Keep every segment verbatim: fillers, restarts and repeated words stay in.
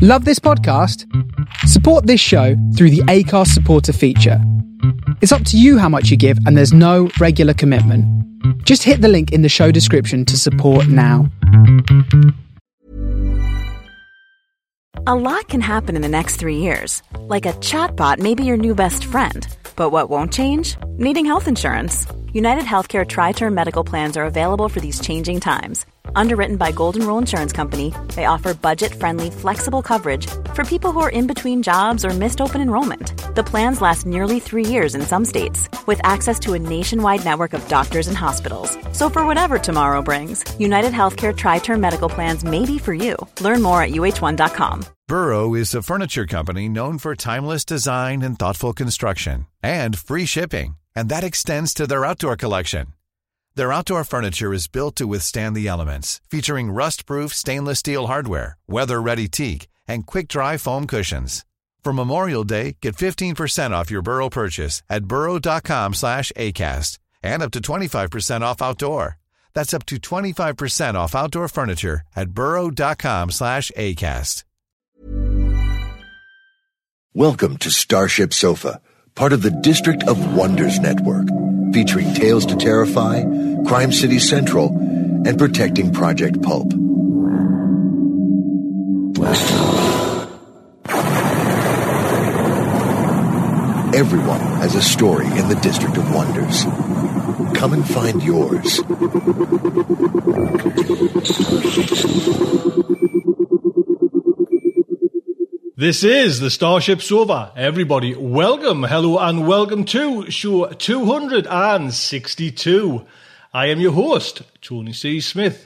Love this podcast? Support this show through the Acast supporter feature. It's up to you how much you give, and there's no regular commitment. Just hit the link in the show description to support now. A lot can happen in the next three years. Like a chatbot may be your new best friend. But what won't change? Needing health insurance. United Healthcare Tri-Term Medical Plans are available for these changing times. Underwritten by Golden Rule Insurance Company, they offer budget-friendly, flexible coverage for people who are in between jobs or missed open enrollment. The plans last nearly three years in some states, with access to a nationwide network of doctors and hospitals. So for whatever tomorrow brings, United Healthcare Tri-Term Medical Plans may be for you. Learn more at U H one dot com. Burrow is a furniture company known for timeless design and thoughtful construction, and free shipping, and that extends to their outdoor collection. Their outdoor furniture is built to withstand the elements, featuring rust-proof stainless steel hardware, weather-ready teak, and quick-dry foam cushions. For Memorial Day, get fifteen percent off your Burrow purchase at burrow.com slash ACAST and up to twenty-five percent off outdoor. That's up to twenty-five percent off outdoor furniture at burrow.com slash ACAST. Welcome to Starship Sofa, part of the District of Wonders Network, featuring Tales to Terrify, Crime City Central, and Protecting Project Pulp. Everyone has a story in the District of Wonders. Come and find yours. This is the Starship Sofa. Everybody, welcome, hello, and welcome to show two hundred sixty-two. I am your host, Tony C. Smith.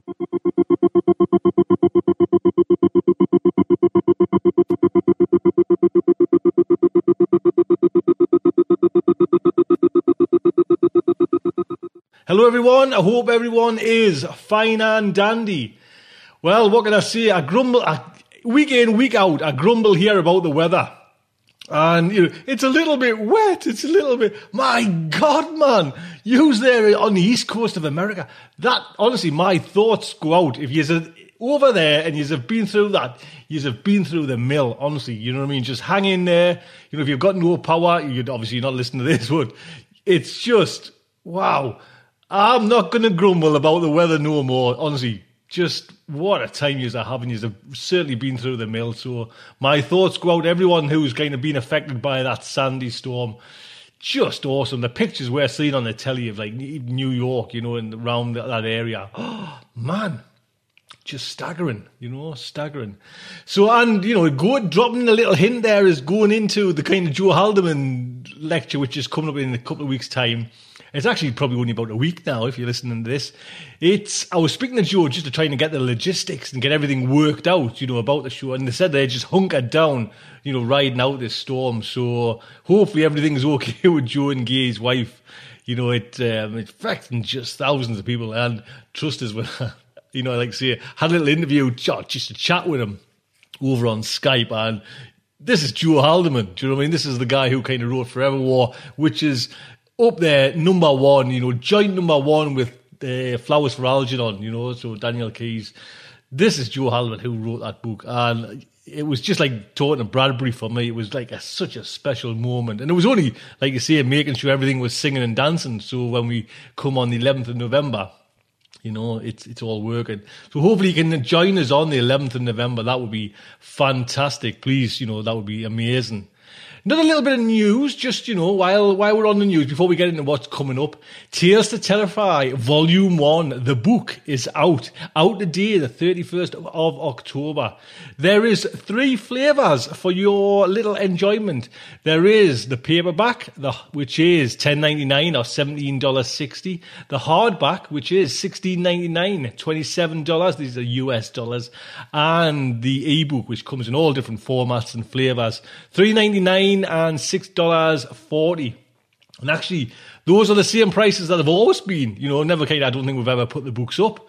Hello, everyone. I hope everyone is fine and dandy. Well, what can I say? I grumble... I, Week in, week out, I grumble here about the weather. And, you know, it's a little bit wet. It's a little bit... My God, man. You's there on the east coast of America. That, honestly, my thoughts go out. If you're over there and you've been through that, you've been through the mill, honestly. You know what I mean? Just hang in there. You know, if you've got no power, you'd obviously not listen to this, but it's just... Wow. I'm not going to grumble about the weather no more, honestly. Just what a time you're having. You've certainly been through the mill. So my thoughts go out to everyone who's kind of been affected by that Sandy storm. Just awesome. The pictures we're seeing on the telly of like New York, you know, and around that area. Oh, man. Just staggering, you know, staggering. So, and, you know, go, dropping a little hint there is going into the kind of Joe Haldeman lecture, which is coming up in a couple of weeks' time. It's actually probably only about a week now, if you're listening to this. It's, I was speaking to Joe just to try and get the logistics and get everything worked out, you know, about the show. And they said they just hunkered down, you know, riding out this storm. So hopefully everything's okay with Joe and Gay's wife. You know, it, um, it's affecting just thousands of people. And trust us, when, you know, like I say, had a little interview just to chat with him over on Skype. And this is Joe Haldeman. Do you know what I mean? This is the guy who kind of wrote Forever War, which is up there, number one, you know, joint number one with uh, Flowers for Algernon, you know, so Daniel Keyes. This is Joe Haldeman who wrote that book, and it was just like talking to Bradbury for me. It was like a, such a special moment, and it was only, like you say, making sure everything was singing and dancing, so when we come on the eleventh of November, you know, it's it's all working. So hopefully you can join us on the eleventh of November. That would be fantastic. Please, you know, that would be amazing. Another little bit of news, just, you know, while while we're on the news, before we get into what's coming up. Tales to Terrify, Volume one, the book is out. Out today, the thirty-first of October. There is three flavours for your little enjoyment. There is the paperback, the, which is ten ninety-nine or seventeen sixty. The hardback, which is sixteen ninety-nine, twenty-seven dollars. These are U S dollars. And the ebook, which comes in all different formats and flavours. three ninety-nine and six dollars forty. And actually, those are the same prices that have always been. You know, never kind of, I don't think we've ever put the books up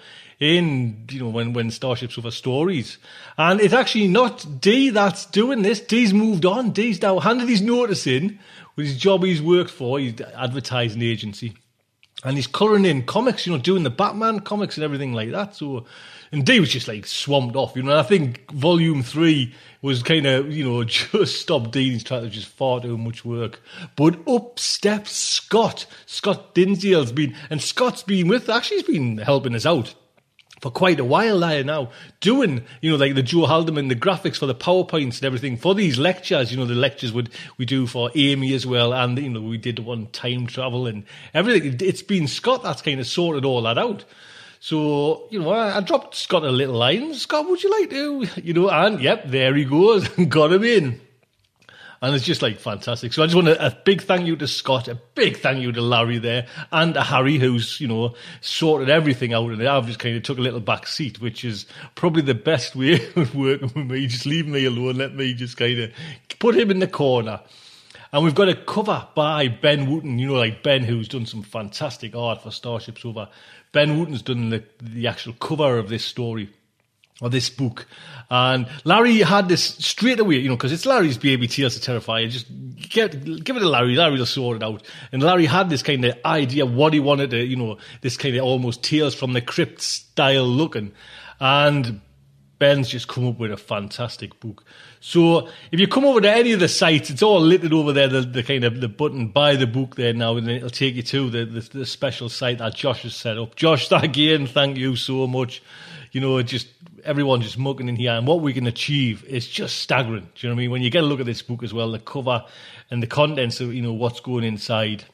in, you know, when, when Starship Sofa Stories. And it's actually not D that's doing this. D's moved on. D's now handed his notice in with his job he's worked for, his advertising agency. And he's colouring in comics, you know, doing the Batman comics and everything like that. So, and Dave was just like swamped off, you know. And I think volume three was kind of, you know, just stopped Dean's trying to just far too much work. But up steps Scott. Scott Dinsdale's been, and Scott's been with, actually he's been helping us out for quite a while there now, doing, you know, like the Joe Haldeman, the graphics for the PowerPoints and everything for these lectures, you know, the lectures would we do for Amy as well, and, you know, we did one time travel and everything. It's been Scott that's kind of sorted all that out. So, you know, I, I dropped Scott a little line. Scott, would you like to, you know, and yep, there he goes, got him in. And it's just like fantastic. So I just want to, a big thank you to Scott, a big thank you to Larry there, and to Harry, who's, you know, sorted everything out. And I've just kind of took a little back seat, which is probably the best way of working with me. Just leave me alone. Let me just kind of put him in the corner. And we've got a cover by Ben Wooten, you know, like Ben, who's done some fantastic art for Starship Sofa. Ben Wooten's done the, the actual cover of this story, or this book. And Larry had this straight away, you know, because it's Larry's baby, Tales to Terrify. Just get, give it to Larry. Larry will sort it out. And Larry had this kind of idea of what he wanted to, you know, this kind of almost Tales from the Crypt style looking. And Ben's just come up with a fantastic book. So if you come over to any of the sites, it's all littered over there, the, the kind of the button, buy the book there now, and it'll take you to the, the, the special site that Josh has set up. Josh, again, thank you so much. You know, just everyone just mucking in here, and what we can achieve is just staggering. Do you know what I mean? When you get a look at this book as well, the cover and the contents of, you know, what's going inside,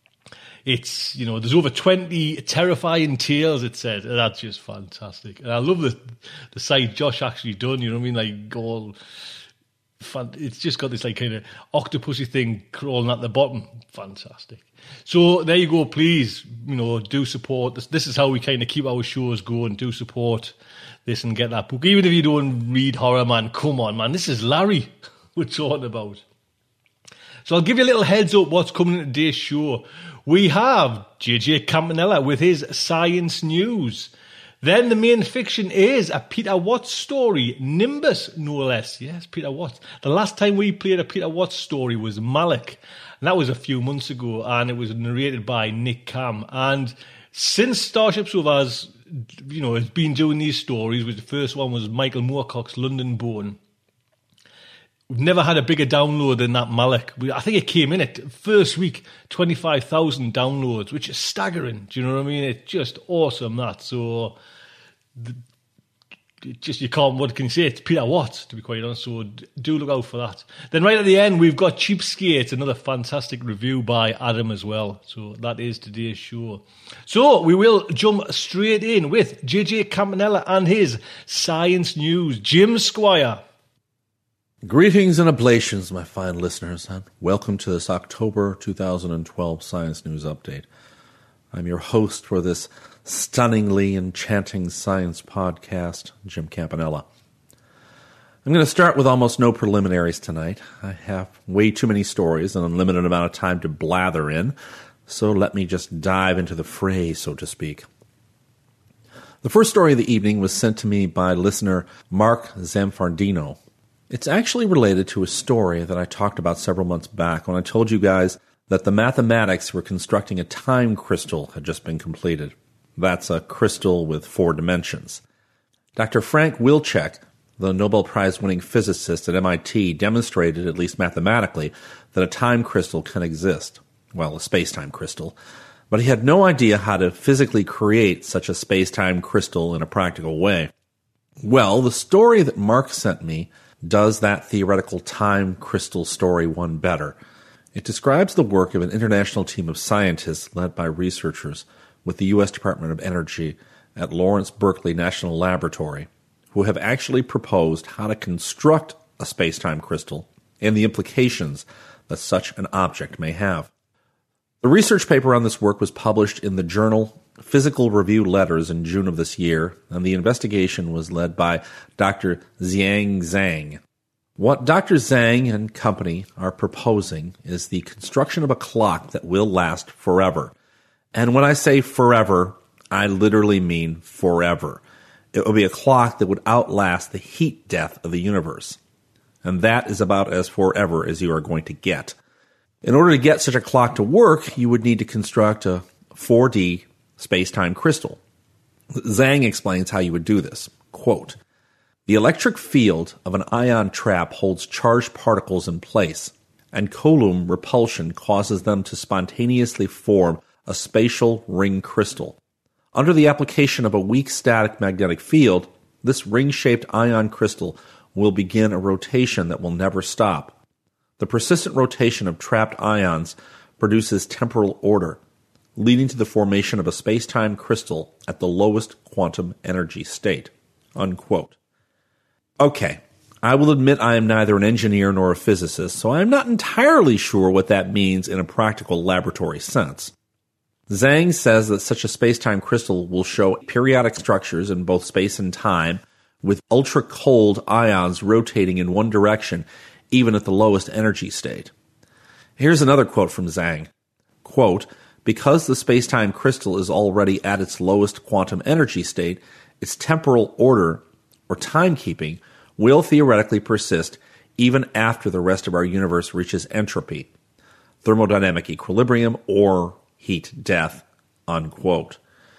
it's, you know, there's over twenty terrifying tales, it said. That's just fantastic. And I love the the site Josh actually done, you know what I mean? Like, all fun. It's just got this like kind of octopusy thing crawling at the bottom. Fantastic. So there you go. Please, you know, do support this. This is how we kind of keep our shows going. Do support this and get that book. Even if you don't read horror, man, come on, man. This is Larry we're talking about. So I'll give you a little heads up what's coming in today's show. We have J J Campanella with his science news. Then the main fiction is a Peter Watts story, Nimbus, no less. Yes, Peter Watts. The last time we played a Peter Watts story was Malik, and that was a few months ago, and it was narrated by Nick Cam. And since Starship Sofa's, you know, has been doing these stories, which the first one was Michael Moorcock's London Bone, we've never had a bigger download than that Malik. I think it came in at first week, twenty-five thousand downloads, which is staggering. Do you know what I mean? It's just awesome, that. So, the, it just, you can't, what can you say? It's Peter Watts, to be quite honest. So, do look out for that. Then right at the end, we've got Cheapskate, another fantastic review by Adam as well. So, that is today's show. So, we will jump straight in with J J Campanella and his science news. Jim Squire. Greetings and oblations, my fine listeners, and welcome to this October two thousand twelve Science News Update. I'm your host for this stunningly enchanting science podcast, Jim Campanella. I'm going to start with almost no preliminaries tonight. I have way too many stories and an unlimited amount of time to blather in, so let me just dive into the fray, so to speak. The first story of the evening was sent to me by listener Mark Zamfardino. It's actually related to a story that I talked about several months back when I told you guys that the mathematics for constructing a time crystal had just been completed. That's a crystal with four dimensions. Doctor Frank Wilczek, the Nobel Prize-winning physicist at M I T, demonstrated, at least mathematically, that a time crystal can exist. Well, a space-time crystal. But he had no idea how to physically create such a space-time crystal in a practical way. Well, the story that Mark sent me does that theoretical time crystal story one better. It describes the work of an international team of scientists led by researchers with the U S Department of Energy at Lawrence Berkeley National Laboratory, who have actually proposed how to construct a space-time crystal and the implications that such an object may have. The research paper on this work was published in the journal Physical Review Letters in June of this year, and the investigation was led by Doctor Xiang Zhang. What Doctor Zhang and company are proposing is the construction of a clock that will last forever. And when I say forever, I literally mean forever. It will be a clock that would outlast the heat death of the universe. And that is about as forever as you are going to get. In order to get such a clock to work, you would need to construct a four D space-time crystal. Zhang explains how you would do this. Quote, the electric field of an ion trap holds charged particles in place, and Coulomb repulsion causes them to spontaneously form a spatial ring crystal. Under the application of a weak static magnetic field, this ring-shaped ion crystal will begin a rotation that will never stop. The persistent rotation of trapped ions produces temporal order, leading to the formation of a space-time crystal at the lowest quantum energy state. Unquote. Okay, I will admit I am neither an engineer nor a physicist, so I am not entirely sure what that means in a practical laboratory sense. Zhang says that such a space-time crystal will show periodic structures in both space and time, with ultra-cold ions rotating in one direction, even at the lowest energy state. Here's another quote from Zhang. Quote, because the space-time crystal is already at its lowest quantum energy state, its temporal order, or timekeeping, will theoretically persist even after the rest of our universe reaches entropy, thermodynamic equilibrium, or heat death, unquote.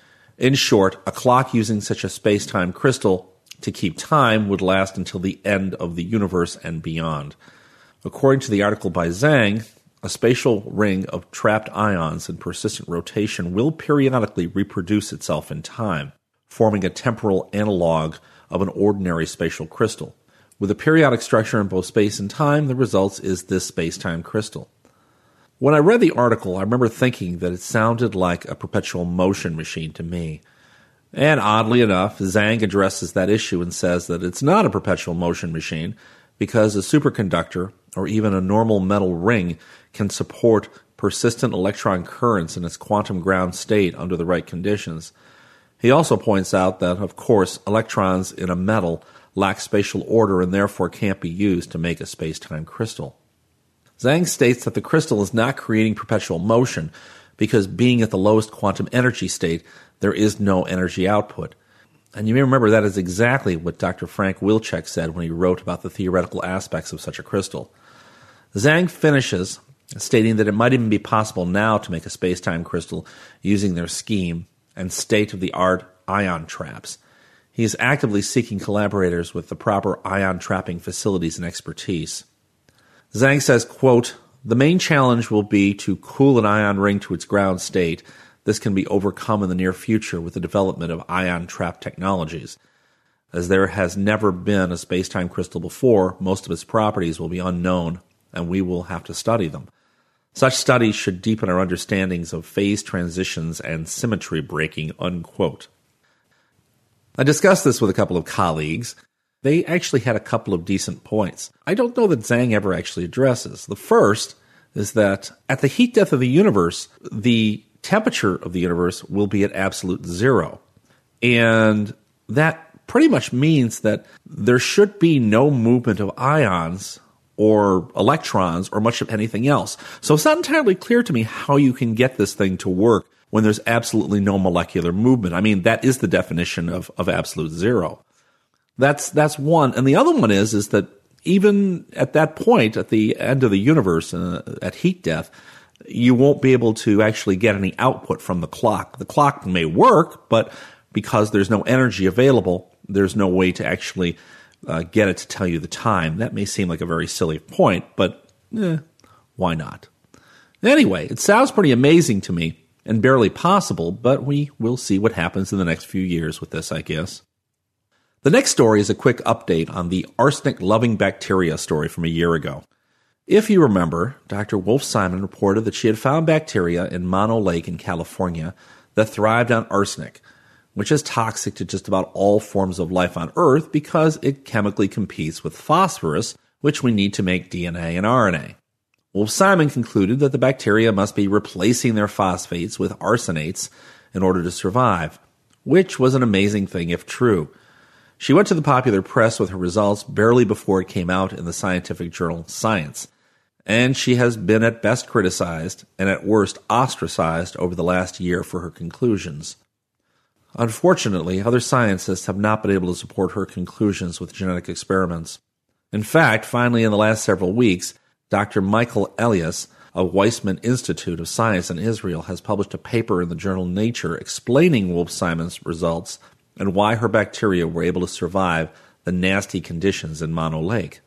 In short, a clock using such a space-time crystal to keep time would last until the end of the universe and beyond. According to the article by Zhang, a spatial ring of trapped ions in persistent rotation will periodically reproduce itself in time, forming a temporal analog of an ordinary spatial crystal. With a periodic structure in both space and time, the result is this space-time crystal. When I read the article, I remember thinking that it sounded like a perpetual motion machine to me. And oddly enough, Zhang addresses that issue and says that it's not a perpetual motion machine because a superconductor, or even a normal metal ring, can support persistent electron currents in its quantum ground state under the right conditions. He also points out that, of course, electrons in a metal lack spatial order and therefore can't be used to make a space-time crystal. Zhang states that the crystal is not creating perpetual motion because being at the lowest quantum energy state, there is no energy output. And you may remember that is exactly what Doctor Frank Wilczek said when he wrote about the theoretical aspects of such a crystal. Zhang finishes stating that it might even be possible now to make a space-time crystal using their scheme and state-of-the-art ion traps. He is actively seeking collaborators with the proper ion trapping facilities and expertise. Zhang says, quote, the main challenge will be to cool an ion ring to its ground state. This can be overcome in the near future with the development of ion trap technologies. As there has never been a space-time crystal before, most of its properties will be unknown, and we will have to study them. Such studies should deepen our understandings of phase transitions and symmetry breaking, unquote. I discussed this with a couple of colleagues. They actually had a couple of decent points. I don't know that Zhang ever actually addresses. The first is that at the heat death of the universe, the temperature of the universe will be at absolute zero. And that pretty much means that there should be no movement of ions or electrons or much of anything else. So it's not entirely clear to me how you can get this thing to work when there's absolutely no molecular movement. I mean, that is the definition of, of absolute zero. That's that's one. And the other one is, is that even at that point, at the end of the universe, uh, at heat death, you won't be able to actually get any output from the clock. The clock may work, but because there's no energy available, there's no way to actually uh, get it to tell you the time. That may seem like a very silly point, but eh, why not? Anyway, it sounds pretty amazing to me and barely possible, but we will see what happens in the next few years with this, I guess. The next story is a quick update on the arsenic-loving bacteria story from a year ago. If you remember, Doctor Wolf Simon reported that she had found bacteria in Mono Lake in California that thrived on arsenic, which is toxic to just about all forms of life on Earth because it chemically competes with phosphorus, which we need to make D N A and R N A. Wolf Simon concluded that the bacteria must be replacing their phosphates with arsenates in order to survive, which was an amazing thing if true. She went to the popular press with her results barely before it came out in the scientific journal Science, and she has been at best criticized and at worst ostracized over the last year for her conclusions. Unfortunately, other scientists have not been able to support her conclusions with genetic experiments. In fact, finally in the last several weeks, Doctor Michael Elias of Weizmann Institute of Science in Israel has published a paper in the journal Nature explaining Wolf-Simon's results and why her bacteria were able to survive the nasty conditions in Mono Lake.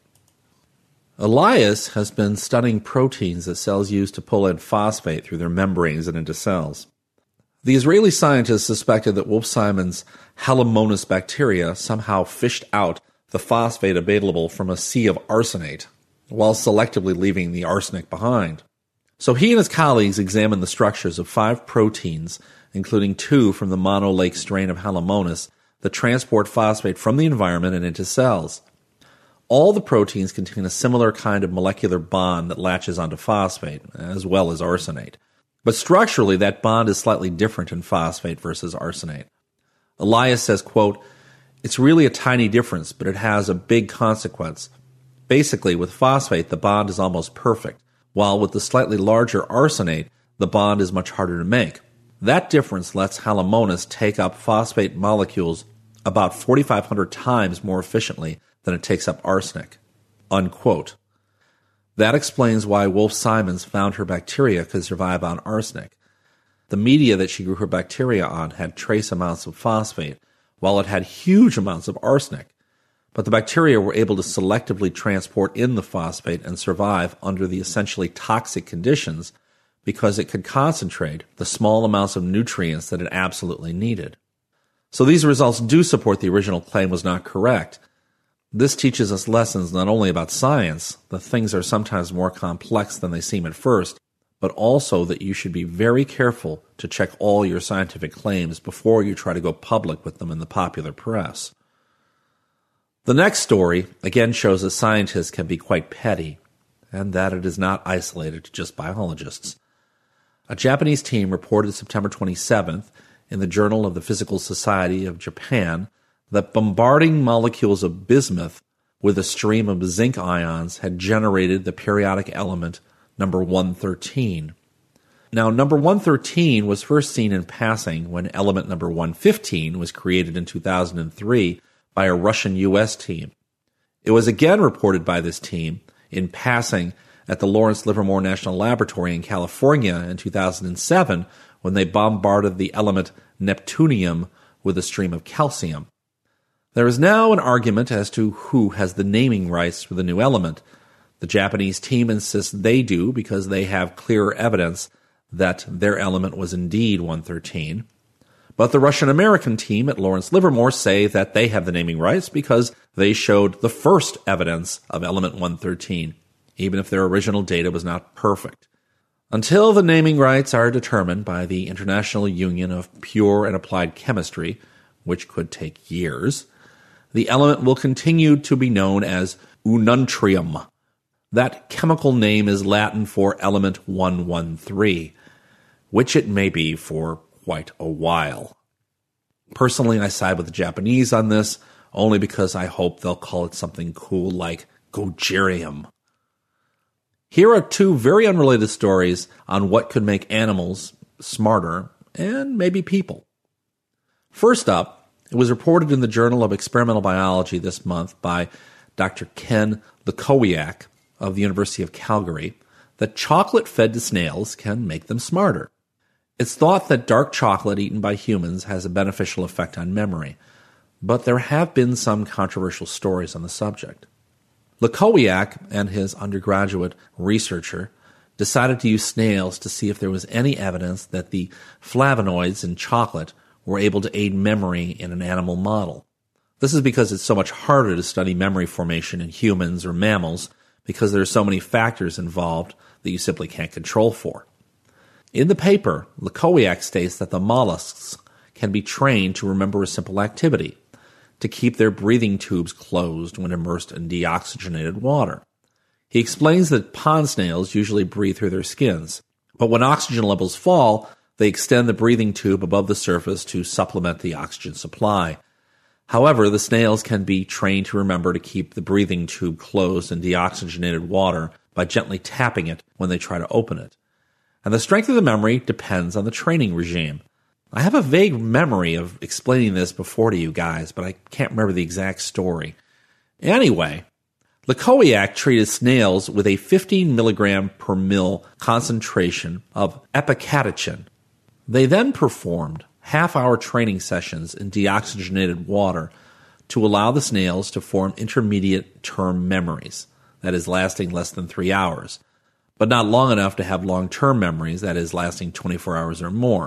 Elias has been studying proteins that cells use to pull in phosphate through their membranes and into cells. The Israeli scientists suspected that Wolf-Simon's Halomonas bacteria somehow fished out the phosphate available from a sea of arsenate, while selectively leaving the arsenic behind. So he and his colleagues examined the structures of five proteins, including two from the Mono Lake strain of Halomonas, that transport phosphate from the environment and into cells. All the proteins contain a similar kind of molecular bond that latches onto phosphate, as well as arsenate. But structurally, that bond is slightly different in phosphate versus arsenate. Elias says, quote, "It's really a tiny difference, but it has a big consequence. Basically, with phosphate, the bond is almost perfect, while with the slightly larger arsenate, the bond is much harder to make. That difference lets Halomonas take up phosphate molecules about forty-five hundred times more efficiently than it takes up arsenic." Unquote. That explains why Wolf-Simon's found her bacteria could survive on arsenic. The media that she grew her bacteria on had trace amounts of phosphate, while it had huge amounts of arsenic. But the bacteria were able to selectively transport in the phosphate and survive under the essentially toxic conditions because it could concentrate the small amounts of nutrients that it absolutely needed. So these results do support the original claim was not correct. This teaches us lessons not only about science, that things are sometimes more complex than they seem at first, but also that you should be very careful to check all your scientific claims before you try to go public with them in the popular press. The next story again shows that scientists can be quite petty, and that it is not isolated to just biologists. A Japanese team reported September twenty-seventh in the Journal of the Physical Society of Japan that bombarding molecules of bismuth with a stream of zinc ions had generated the periodic element number one thirteen. Now, number one thirteen was first seen in passing when element number one fifteen was created in two thousand three by a Russian U S team. It was again reported by this team in passing at the Lawrence Livermore National Laboratory in California in two thousand seven when they bombarded the element neptunium with a stream of calcium. There is now an argument as to who has the naming rights for the new element. The Japanese team insists they do because they have clearer evidence that their element was indeed one thirteen. But the Russian-American team at Lawrence Livermore say that they have the naming rights because they showed the first evidence of element one thirteen, even if their original data was not perfect. Until the naming rights are determined by the International Union of Pure and Applied Chemistry, which could take years, the element will continue to be known as ununtrium. That chemical name is Latin for element one thirteen, which it may be for quite a while. Personally, I side with the Japanese on this, only because I hope they'll call it something cool like gogerium. Here are two very unrelated stories on what could make animals smarter, and maybe people. First up, it was reported in the Journal of Experimental Biology this month by Doctor Ken Lukowiak of the University of Calgary that chocolate fed to snails can make them smarter. It's thought that dark chocolate eaten by humans has a beneficial effect on memory, but there have been some controversial stories on the subject. Lukowiak and his undergraduate researcher decided to use snails to see if there was any evidence that the flavonoids in chocolate were able to aid memory in an animal model. This is because it's so much harder to study memory formation in humans or mammals because there are so many factors involved that you simply can't control for. In the paper, Lukowiak states that the mollusks can be trained to remember a simple activity, to keep their breathing tubes closed when immersed in deoxygenated water. He explains that pond snails usually breathe through their skins, but when oxygen levels fall, they extend the breathing tube above the surface to supplement the oxygen supply. However, the snails can be trained to remember to keep the breathing tube closed in deoxygenated water by gently tapping it when they try to open it. And the strength of the memory depends on the training regime. I have a vague memory of explaining this before to you guys, but I can't remember the exact story. Anyway, Likowiak treated snails with a fifteen milligram per mil concentration of epicatechin. They then performed half-hour training sessions in deoxygenated water to allow the snails to form intermediate-term memories, that is, lasting less than three hours, but not long enough to have long-term memories, that is, lasting twenty-four hours or more.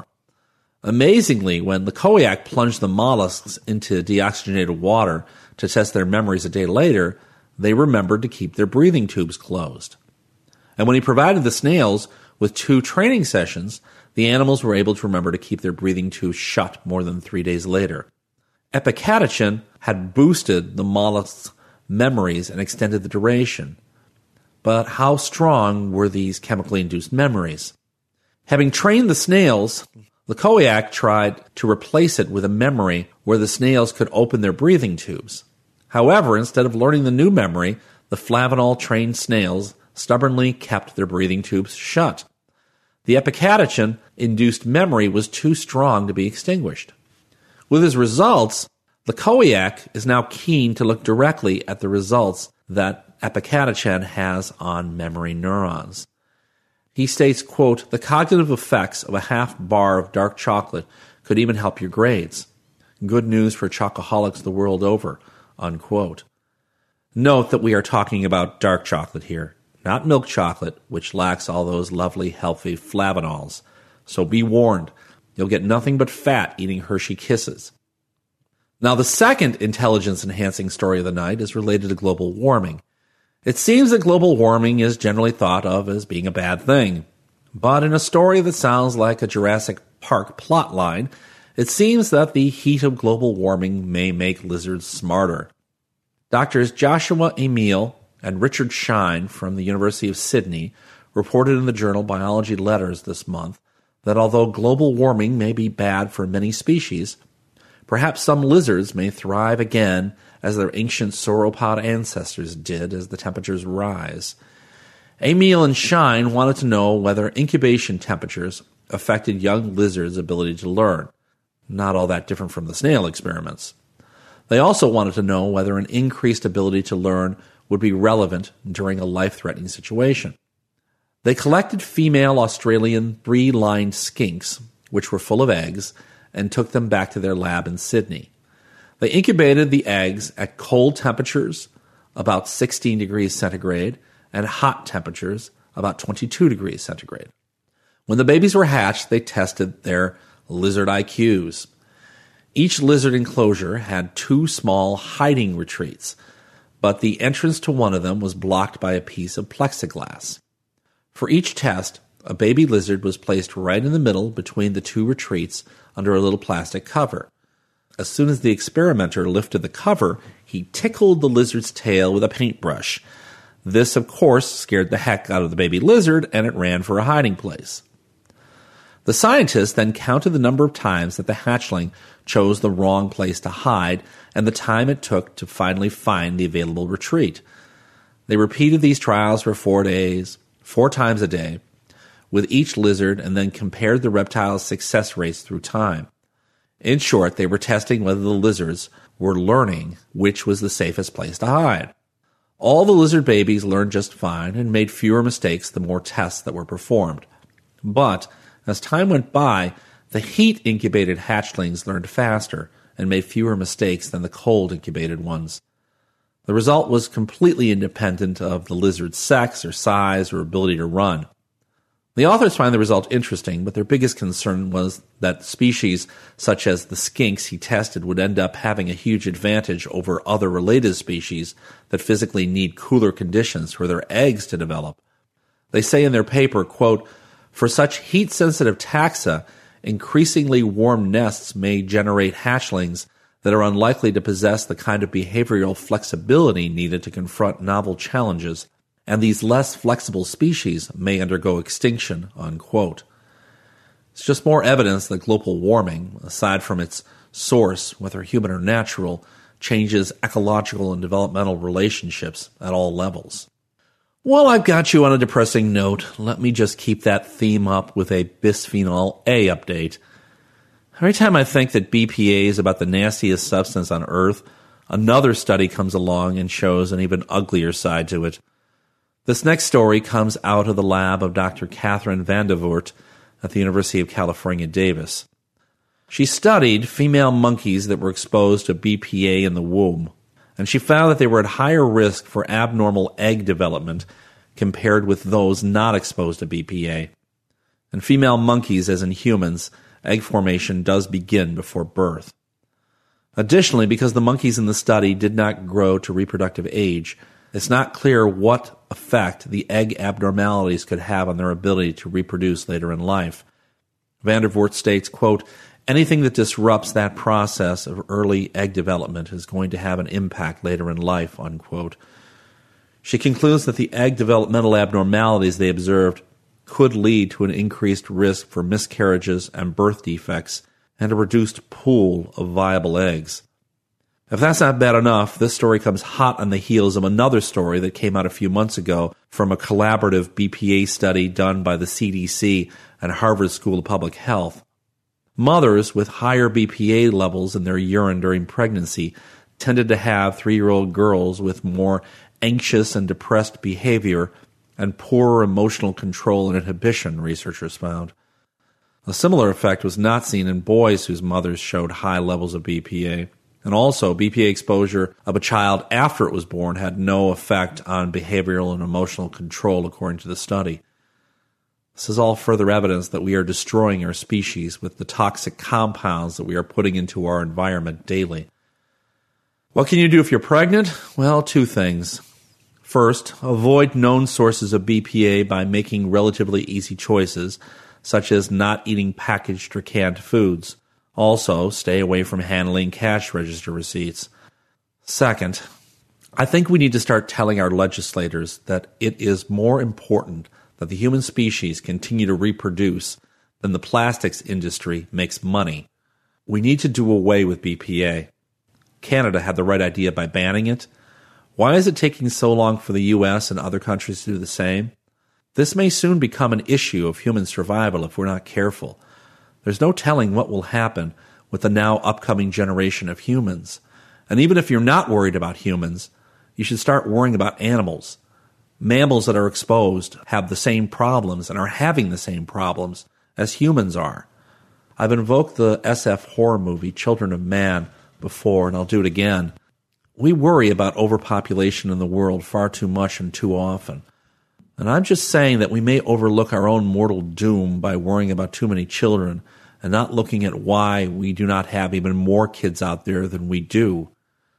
Amazingly, when Likowiak plunged the mollusks into deoxygenated water to test their memories a day later, they remembered to keep their breathing tubes closed. And when he provided the snails with two training sessions, the animals were able to remember to keep their breathing tubes shut more than three days later. Epicatechin had boosted the mollusk's memories and extended the duration. But how strong were these chemically induced memories? Having trained the snails, Likowiak tried to replace it with a memory where the snails could open their breathing tubes. However, instead of learning the new memory, the flavanol-trained snails stubbornly kept their breathing tubes shut. The epicatechin-induced memory was too strong to be extinguished. With his results, Likowiak is now keen to look directly at the results that epicatechin has on memory neurons. He states, quote, "The cognitive effects of a half bar of dark chocolate could even help your grades. Good news for chocoholics the world over," unquote. Note that we are talking about dark chocolate here, not milk chocolate, which lacks all those lovely, healthy flavanols. So be warned, you'll get nothing but fat eating Hershey Kisses. Now, the second intelligence-enhancing story of the night is related to global warming. It seems that global warming is generally thought of as being a bad thing. But in a story that sounds like a Jurassic Park plotline, it seems that the heat of global warming may make lizards smarter. Doctors Joshua Emile and Richard Shine from the University of Sydney reported in the journal Biology Letters this month that although global warming may be bad for many species, perhaps some lizards may thrive again as their ancient sauropod ancestors did as the temperatures rise. Emile and Shine wanted to know whether incubation temperatures affected young lizards' ability to learn. Not all that different from the snail experiments. They also wanted to know whether an increased ability to learn would be relevant during a life-threatening situation. They collected female Australian three-lined skinks, which were full of eggs, and took them back to their lab in Sydney. They incubated the eggs at cold temperatures, about sixteen degrees centigrade, and hot temperatures, about twenty-two degrees centigrade. When the babies were hatched, they tested their lizard I Qs. Each lizard enclosure had two small hiding retreats, but the entrance to one of them was blocked by a piece of plexiglass. For each test, a baby lizard was placed right in the middle between the two retreats under a little plastic cover. As soon as the experimenter lifted the cover, he tickled the lizard's tail with a paintbrush. This, of course, scared the heck out of the baby lizard, and it ran for a hiding place. The scientists then counted the number of times that the hatchling chose the wrong place to hide and the time it took to finally find the available retreat. They repeated these trials for four days, four times a day, with each lizard, and then compared the reptile's success rates through time. In short, they were testing whether the lizards were learning which was the safest place to hide. All the lizard babies learned just fine and made fewer mistakes the more tests that were performed. But as time went by, the heat-incubated hatchlings learned faster and made fewer mistakes than the cold-incubated ones. The result was completely independent of the lizard's sex or size or ability to run. The authors find the result interesting, but their biggest concern was that species such as the skinks he tested would end up having a huge advantage over other related species that physically need cooler conditions for their eggs to develop. They say in their paper, quote, "For such heat-sensitive taxa, increasingly warm nests may generate hatchlings that are unlikely to possess the kind of behavioral flexibility needed to confront novel challenges, and these less flexible species may undergo extinction," unquote. It's just more evidence that global warming, aside from its source, whether human or natural, changes ecological and developmental relationships at all levels. While I've got you on a depressing note, let me just keep that theme up with a bisphenol A update. Every time I think that B P A is about the nastiest substance on Earth, Another study comes along and shows an even uglier side to it. This next story comes out of the lab of Doctor Catherine Vandervoort at the University of California, Davis. She studied female monkeys that were exposed to B P A in the womb, and she found that they were at higher risk for abnormal egg development compared with those not exposed to B P A. In female monkeys, as in humans, egg formation does begin before birth. Additionally, because the monkeys in the study did not grow to reproductive age, it's not clear what effect the egg abnormalities could have on their ability to reproduce later in life. Vandervoort states, quote, anything that disrupts that process of early egg development is going to have an impact later in life, unquote. She concludes that the egg developmental abnormalities they observed could lead to an increased risk for miscarriages and birth defects and a reduced pool of viable eggs. If that's not bad enough, this story comes hot on the heels of another story that came out a few months ago from a collaborative B P A study done by the C D C and Harvard School of Public Health. Mothers with higher B P A levels in their urine during pregnancy tended to have three-year-old girls with more anxious and depressed behavior and poorer emotional control and inhibition, researchers found. A similar effect was not seen in boys whose mothers showed high levels of B P A. And also, B P A exposure of a child after it was born had no effect on behavioral and emotional control, according to the study. This is all further evidence that we are destroying our species with the toxic compounds that we are putting into our environment daily. What can you do if you're pregnant? Well, two things. First, avoid known sources of B P A by making relatively easy choices, such as not eating packaged or canned foods. Also, stay away from handling cash register receipts. Second, I think we need to start telling our legislators that it is more important that the human species continue to reproduce than the plastics industry makes money. We need to do away with B P A. Canada had the right idea by banning it. Why is it taking so long for the U S and other countries to do the same? This may soon become an issue of human survival if we're not careful. There's no telling what will happen with the now upcoming generation of humans. And even if you're not worried about humans, you should start worrying about animals. Mammals that are exposed have the same problems and are having the same problems as humans are. I've invoked the S F horror movie Children of Man before, and I'll do it again. We worry about overpopulation in the world far too much and too often. And I'm just saying that we may overlook our own mortal doom by worrying about too many children and not looking at why we do not have even more kids out there than we do.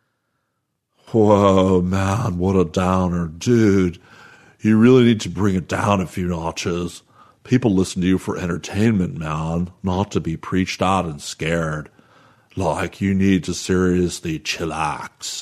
Whoa, man, what a downer. Dude, you really need to bring it down a few notches. People listen to you for entertainment, man, not to be preached out and scared. Like, you need to seriously chillax.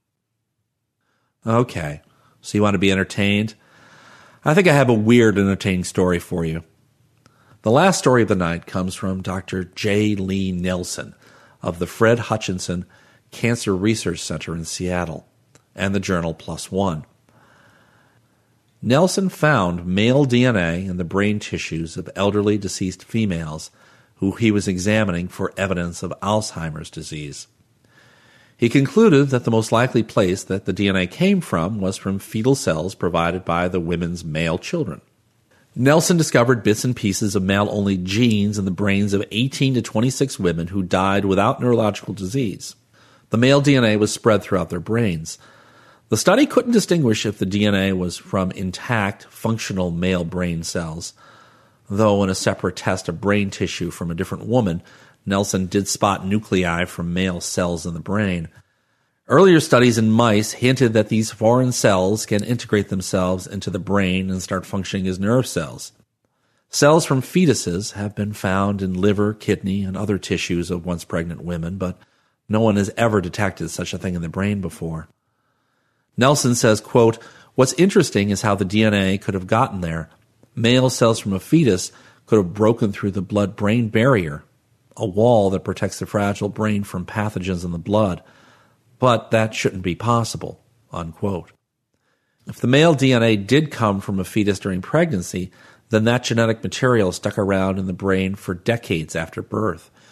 Okay, so you want to be entertained? I think I have a weird, entertaining story for you. The last story of the night comes from Doctor J. Lee Nelson of the Fred Hutchinson Cancer Research Center in Seattle and the journal PLOS ONE. Nelson found male D N A in the brain tissues of elderly deceased females who he was examining for evidence of Alzheimer's disease. He concluded that the most likely place that the D N A came from was from fetal cells provided by the women's male children. Nelson discovered bits and pieces of male-only genes in the brains of eighteen to twenty-six women who died without neurological disease. The male D N A was spread throughout their brains. The study couldn't distinguish if the D N A was from intact, functional male brain cells, though in a separate test of brain tissue from a different woman, Nelson did spot nuclei from male cells in the brain. Earlier studies in mice hinted that these foreign cells can integrate themselves into the brain and start functioning as nerve cells. Cells from fetuses have been found in liver, kidney, and other tissues of once pregnant women, but no one has ever detected such a thing in the brain before. Nelson says, quote, "What's interesting is how the D N A could have gotten there. Male cells from a fetus could have broken through the blood-brain barrier, a wall that protects the fragile brain from pathogens in the blood. But that shouldn't be possible," unquote. If the male D N A did come from a fetus during pregnancy, then that genetic material stuck around in the brain for decades after birth.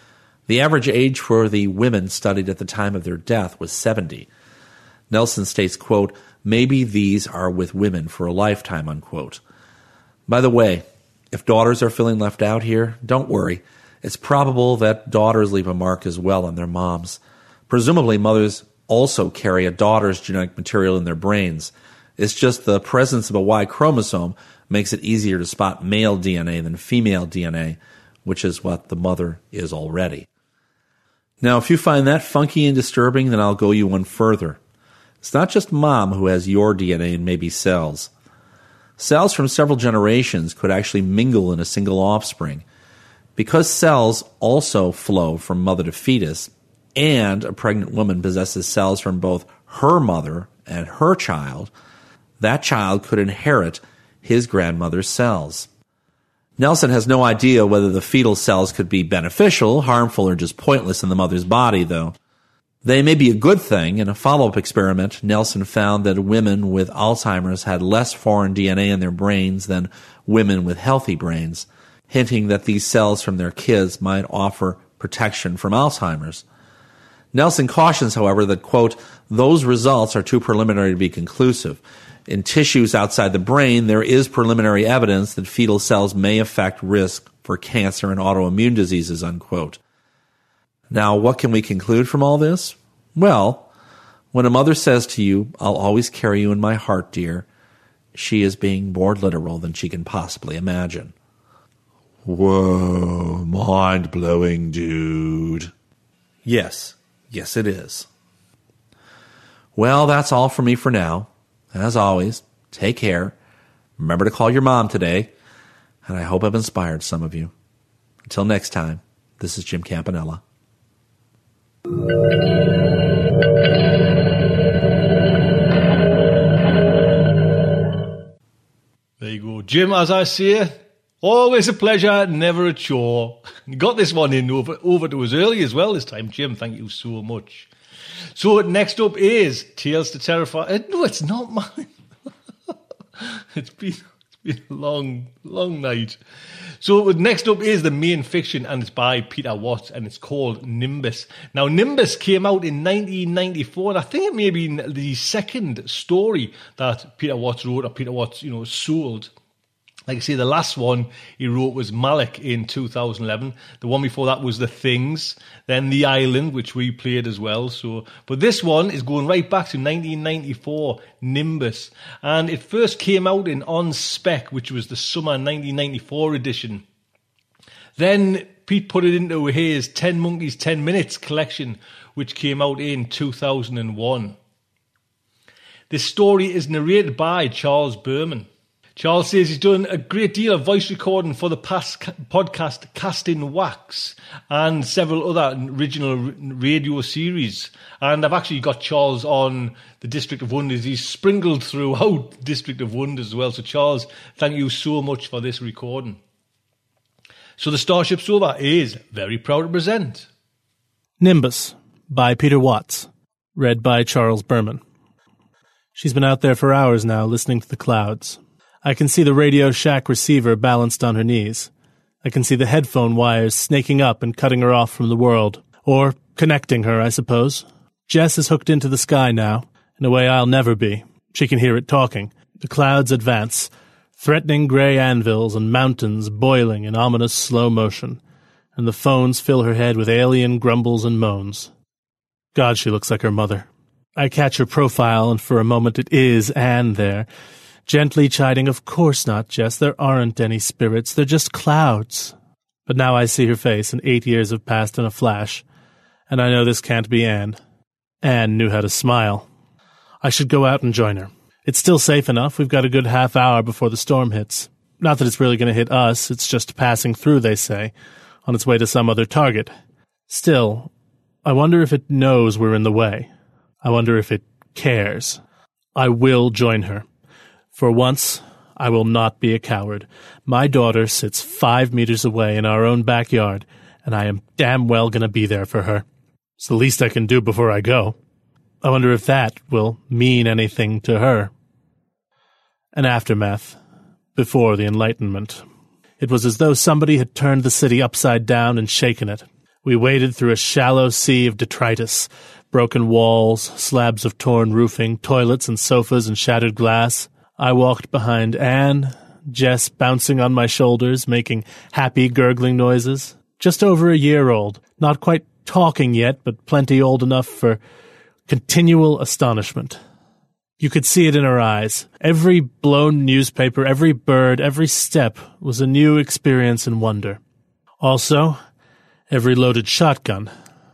The average age for the women studied at the time of their death was seventy. Nelson states, quote, maybe these are with women for a lifetime, unquote. By the way, if daughters are feeling left out here, don't worry. It's probable that daughters leave a mark as well on their moms. Presumably, mothers also carry a daughter's genetic material in their brains. It's just the presence of a Y chromosome makes it easier to spot male D N A than female D N A, which is what the mother is already. Now, if you find that funky and disturbing, then I'll go you one further. It's not just mom who has your D N A and maybe cells. Cells from several generations could actually mingle in a single offspring. Because cells also flow from mother to fetus, and a pregnant woman possesses cells from both her mother and her child, that child could inherit his grandmother's cells. Nelson has no idea whether the fetal cells could be beneficial, harmful, or just pointless in the mother's body, though. They may be a good thing. In a follow-up experiment, Nelson found that women with Alzheimer's had less foreign D N A in their brains than women with healthy brains, hinting that these cells from their kids might offer protection from Alzheimer's. Nelson cautions, however, that, quote, those results are too preliminary to be conclusive. In tissues outside the brain, there is preliminary evidence that fetal cells may affect risk for cancer and autoimmune diseases, unquote. Now, what can we conclude from all this? Well, when a mother says to you, I'll always carry you in my heart, dear, she is being more literal than she can possibly imagine. Whoa, mind-blowing, dude. Yes, yes it is. Well, that's all for me for now. As always, take care. Remember to call your mom today, and I hope I've inspired some of you. Until next time, this is Jim Campanella. There you go. Jim, as I say, always a pleasure, never a chore. You got this one in over, over to us early as well this time, Jim. Thank you so much. So next up is Tales to Terrify. Uh, no, it's not mine. it's been it's been a long, long night. So next up is the main fiction, and it's by Peter Watts, and it's called Nimbus. Now, Nimbus came out in nineteen ninety-four, and I think it may be the second story that Peter Watts wrote, or Peter Watts, you know, sold. Like I say, the last one he wrote was Malik in two thousand eleven. The one before that was The Things, then The Island, which we played as well. So, but this one is going right back to nineteen ninety-four, Nimbus. And it first came out in On Spec, which was the summer nineteen ninety-four edition. Then Pete put it into his ten Monkeys, ten Minutes collection, which came out in two thousand one. This story is narrated by Charles Berman. Charles says he's done a great deal of voice recording for the past ca- podcast Casting Wax and several other original r- radio series. And I've actually got Charles on the District of Wonders. He's sprinkled throughout District of Wonders as well. So Charles, thank you so much for this recording. So the Starship Sofa is very proud to present Nimbus by Peter Watts, read by Charles Berman. She's been out there for hours now listening to the clouds. I can see the Radio Shack receiver balanced on her knees. I can see the headphone wires snaking up and cutting her off from the world. Or connecting her, I suppose. Jess is hooked into the sky now, in a way I'll never be. She can hear it talking. The clouds advance, threatening gray anvils and mountains boiling in ominous slow motion, and the phones fill her head with alien grumbles and moans. God, she looks like her mother. I catch her profile, and for a moment it is Anne there, gently chiding, of course not, Jess, there aren't any spirits, they're just clouds. But now I see her face, and eight years have passed in a flash, and I know this can't be Anne. Anne knew how to smile. I should go out and join her. It's still safe enough, we've got a good half hour before the storm hits. Not that it's really going to hit us, it's just passing through, they say, on its way to some other target. Still, I wonder if it knows we're in the way. I wonder if it cares. I will join her. For once, I will not be a coward. My daughter sits five meters away in our own backyard, and I am damn well going to be there for her. It's the least I can do before I go. I wonder if that will mean anything to her. An aftermath. Before the Enlightenment. It was as though somebody had turned the city upside down and shaken it. We waded through a shallow sea of detritus, broken walls, slabs of torn roofing, toilets and sofas and shattered glass. I walked behind Anne, Jess bouncing on my shoulders, making happy gurgling noises. Just over a year old, not quite talking yet, but plenty old enough for continual astonishment. You could see it in her eyes. Every blown newspaper, every bird, every step was a new experience and wonder. Also, every loaded shotgun,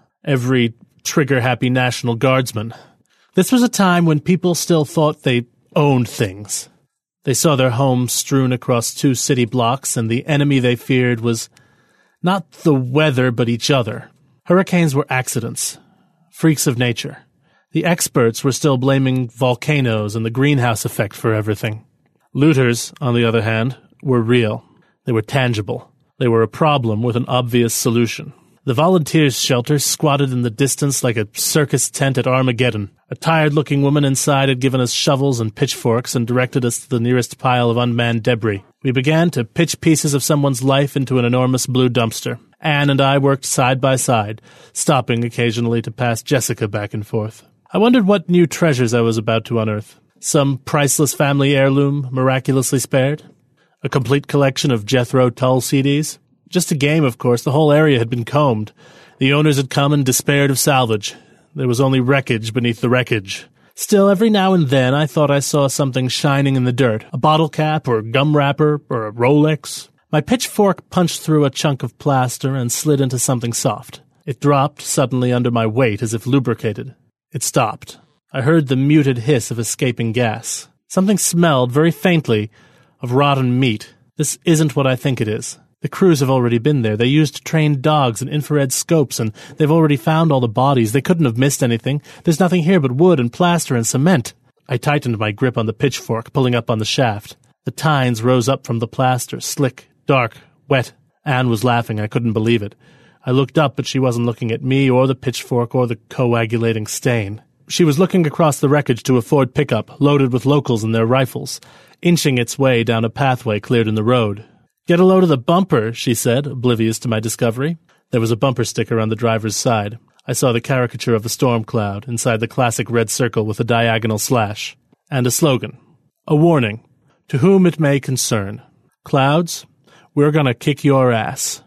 every trigger-happy National Guardsman. This was a time when people still thought they owned things. They saw their homes strewn across two city blocks, and the enemy they feared was not the weather, but each other. Hurricanes were accidents, freaks of nature. The experts were still blaming volcanoes and the greenhouse effect for everything. Looters, on the other hand, were real. They were tangible. They were a problem with an obvious solution. The volunteers' shelter squatted in the distance like a circus tent at Armageddon. A tired-looking woman inside had given us shovels and pitchforks and directed us to the nearest pile of unmanned debris. We began to pitch pieces of someone's life into an enormous blue dumpster. Anne and I worked side by side, stopping occasionally to pass Jessica back and forth. I wondered what new treasures I was about to unearth. Some priceless family heirloom miraculously spared? A complete collection of Jethro Tull C Ds? Just a game, of course. The whole area had been combed. The owners had come and despaired of salvage. There was only wreckage beneath the wreckage. Still, every now and then I thought I saw something shining in the dirt. A bottle cap, or gum wrapper, or a Rolex. My pitchfork punched through a chunk of plaster and slid into something soft. It dropped suddenly under my weight as if lubricated. It stopped. I heard the muted hiss of escaping gas. Something smelled, very faintly, of rotten meat. This isn't what I think it is. The crews have already been there. They used trained dogs and infrared scopes, and they've already found all the bodies. They couldn't have missed anything. There's nothing here but wood and plaster and cement. I tightened my grip on the pitchfork, pulling up on the shaft. The tines rose up from the plaster, slick, dark, wet. Anne was laughing. I couldn't believe it. I looked up, but she wasn't looking at me or the pitchfork or the coagulating stain. She was looking across the wreckage to a Ford pickup, loaded with locals and their rifles, inching its way down a pathway cleared in the road. "Get a load of the bumper," she said, oblivious to my discovery. There was a bumper sticker on the driver's side. I saw the caricature of a storm cloud inside the classic red circle with a diagonal slash. And a slogan. A warning. To whom it may concern. Clouds, we're gonna kick your ass.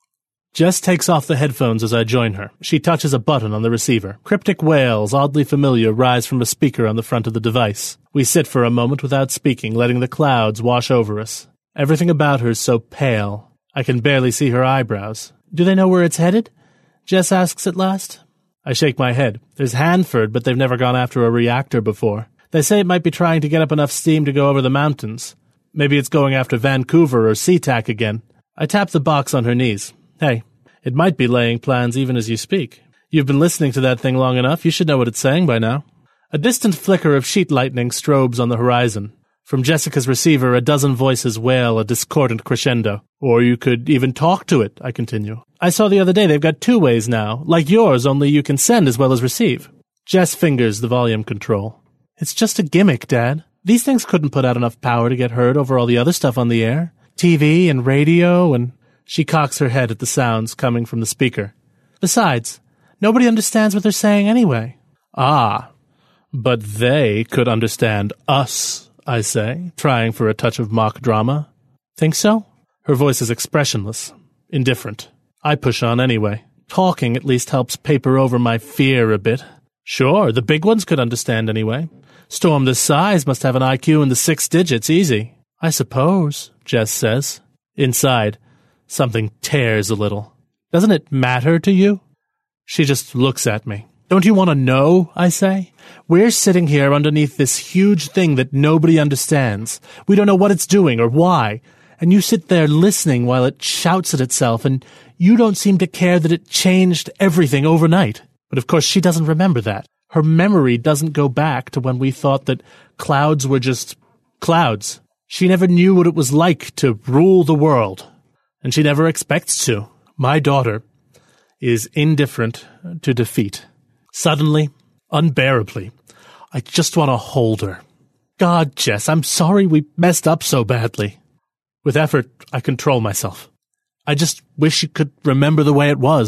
Jess takes off the headphones as I join her. She touches a button on the receiver. Cryptic wails, oddly familiar, rise from a speaker on the front of the device. We sit for a moment without speaking, letting the clouds wash over us. Everything about her is so pale. I can barely see her eyebrows. "Do they know where it's headed?" Jess asks at last. I shake my head. There's Hanford, but they've never gone after a reactor before. They say it might be trying to get up enough steam to go over the mountains. Maybe it's going after Vancouver or SeaTac again. I tap the box on her knees. Hey, it might be laying plans even as you speak. You've been listening to that thing long enough. You should know what it's saying by now. A distant flicker of sheet lightning strobes on the horizon. From Jessica's receiver, a dozen voices wail a discordant crescendo. Or you could even talk to it, I continue. I saw the other day they've got two ways now, like yours, only you can send as well as receive. Jess fingers the volume control. It's just a gimmick, Dad. These things couldn't put out enough power to get heard over all the other stuff on the air. T V and radio and... She cocks her head at the sounds coming from the speaker. Besides, nobody understands what they're saying anyway. Ah, but they could understand us, I say, trying for a touch of mock drama. Think so? Her voice is expressionless, indifferent. I push on anyway. Talking at least helps paper over my fear a bit. Sure, the big ones could understand anyway. Storm this size must have an I Q in the six digits, easy. I suppose, Jess says. Inside, something tears a little. Doesn't it matter to you? She just looks at me. Don't you want to know, I say? We're sitting here underneath this huge thing that nobody understands. We don't know what it's doing or why. And you sit there listening while it shouts at itself, and you don't seem to care that it changed everything overnight. But of course she doesn't remember that. Her memory doesn't go back to when we thought that clouds were just clouds. She never knew what it was like to rule the world. And she never expects to. My daughter is indifferent to defeat. Suddenly, unbearably, I just want to hold her. God, Jess, I'm sorry we messed up so badly. With effort, I control myself. I just wish you could remember the way it was.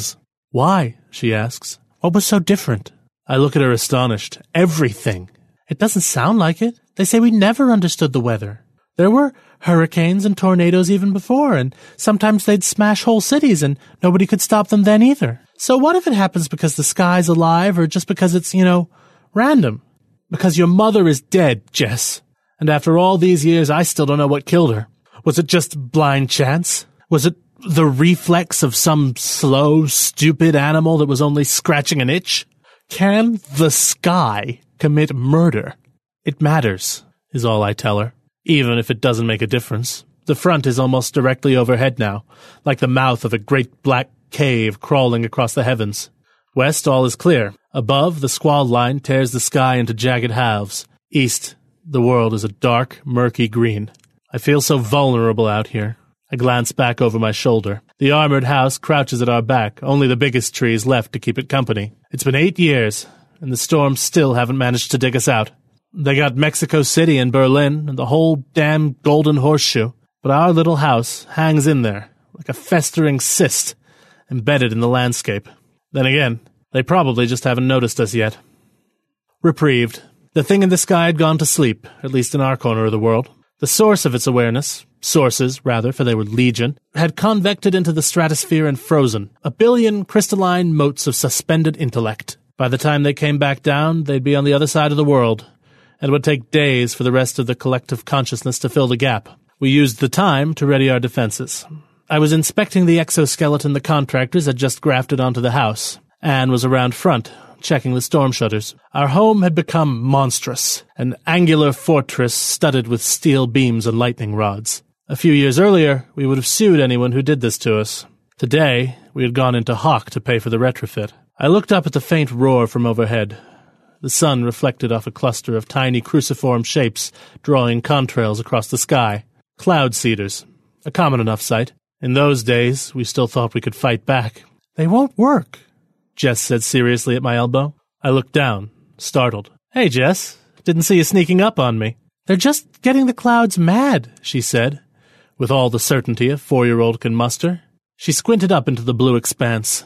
Why? She asks. What was so different? I look at her astonished. Everything. It doesn't sound like it. They say we never understood the weather. There were hurricanes and tornadoes even before, and sometimes they'd smash whole cities and nobody could stop them then either. So what if it happens because the sky's alive or just because it's, you know, random? Because your mother is dead, Jess. And after all these years, I still don't know what killed her. Was it just blind chance? Was it the reflex of some slow, stupid animal that was only scratching an itch? Can the sky commit murder? It matters, is all I tell her, even if it doesn't make a difference. The front is almost directly overhead now, like the mouth of a great black cave crawling across the heavens. West, all is clear. Above, the squall line tears the sky into jagged halves. East, the world is a dark, murky green. I feel so vulnerable out here. I glance back over my shoulder. The armored house crouches at our back, only the biggest trees left to keep it company. It's been eight years, and the storms still haven't managed to dig us out. They got Mexico City and Berlin and the whole damn golden horseshoe, but our little house hangs in there, like a festering cyst, embedded in the landscape. Then again, they probably just haven't noticed us yet. Reprieved. The thing in the sky had gone to sleep, at least in our corner of the world. The source of its awareness, sources, rather, for they were legion, had convected into the stratosphere and frozen, a billion crystalline motes of suspended intellect. By the time they came back down, they'd be on the other side of the world, and it would take days for the rest of the collective consciousness to fill the gap. We used the time to ready our defenses. I was inspecting the exoskeleton the contractors had just grafted onto the house. Anne was around front, checking the storm shutters. Our home had become monstrous, an angular fortress studded with steel beams and lightning rods. A few years earlier, we would have sued anyone who did this to us. Today, we had gone into hock to pay for the retrofit. I looked up at the faint roar from overhead. The sun reflected off a cluster of tiny cruciform shapes drawing contrails across the sky. Cloud seeders, a common enough sight. In those days, we still thought we could fight back. They won't work, Jess said seriously at my elbow. I looked down, startled. Hey, Jess, didn't see you sneaking up on me. They're just getting the clouds mad, she said, with all the certainty a four-year-old can muster. She squinted up into the blue expanse.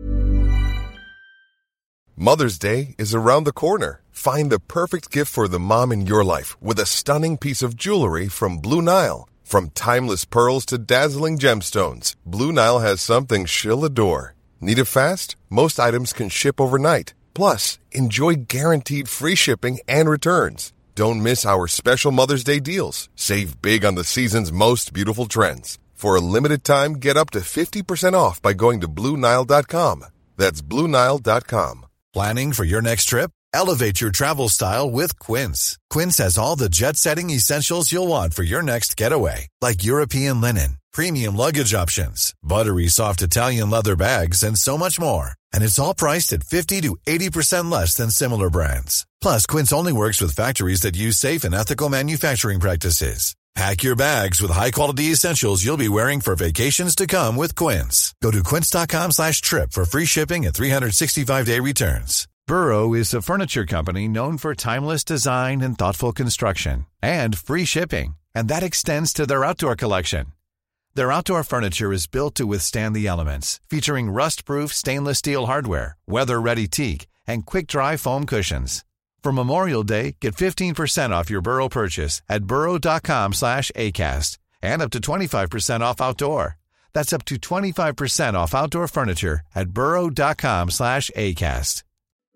Mother's Day is around the corner. Find the perfect gift for the mom in your life with a stunning piece of jewelry from Blue Nile. From timeless pearls to dazzling gemstones, Blue Nile has something she'll adore. Need it fast? Most items can ship overnight. Plus, enjoy guaranteed free shipping and returns. Don't miss our special Mother's Day deals. Save big on the season's most beautiful trends. For a limited time, get up to fifty percent off by going to Blue Nile dot com. That's Blue Nile dot com. Planning for your next trip? Elevate your travel style with Quince. Quince has all the jet-setting essentials you'll want for your next getaway, like European linen, premium luggage options, buttery soft Italian leather bags, and so much more. And it's all priced at fifty to eighty percent less than similar brands. Plus, Quince only works with factories that use safe and ethical manufacturing practices. Pack your bags with high-quality essentials you'll be wearing for vacations to come with Quince. Go to quince.com slash trip for free shipping and three sixty-five day returns. Burrow is a furniture company known for timeless design and thoughtful construction, and free shipping, and that extends to their outdoor collection. Their outdoor furniture is built to withstand the elements, featuring rust-proof stainless steel hardware, weather-ready teak, and quick-dry foam cushions. For Memorial Day, get fifteen percent off your Burrow purchase at burrow.com slash ACAST and up to twenty-five percent off outdoor. That's up to twenty-five percent off outdoor furniture at burrow.com slash ACAST.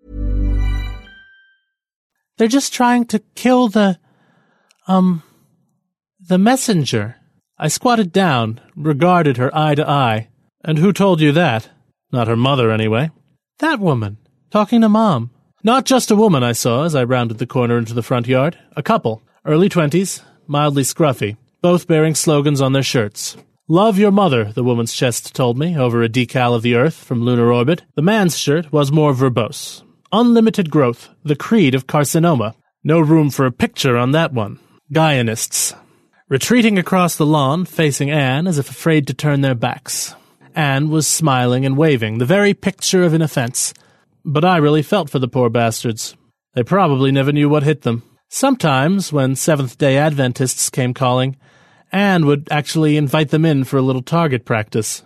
They're just trying to kill the, um, the messenger. I squatted down, regarded her eye to eye. And who told you that? Not her mother, anyway. That woman, talking to Mom. Not just a woman I saw as I rounded the corner into the front yard. A couple, early twenties, mildly scruffy, both bearing slogans on their shirts. Love your mother, the woman's chest told me, over a decal of the Earth from lunar orbit. The man's shirt was more verbose. Unlimited growth, the creed of carcinoma. No room for a picture on that one. Gaianists. Retreating across the lawn, facing Anne as if afraid to turn their backs. Anne was smiling and waving, the very picture of inoffense. But I really felt for the poor bastards. They probably never knew what hit them. Sometimes, when Seventh-day Adventists came calling, Anne would actually invite them in for a little target practice.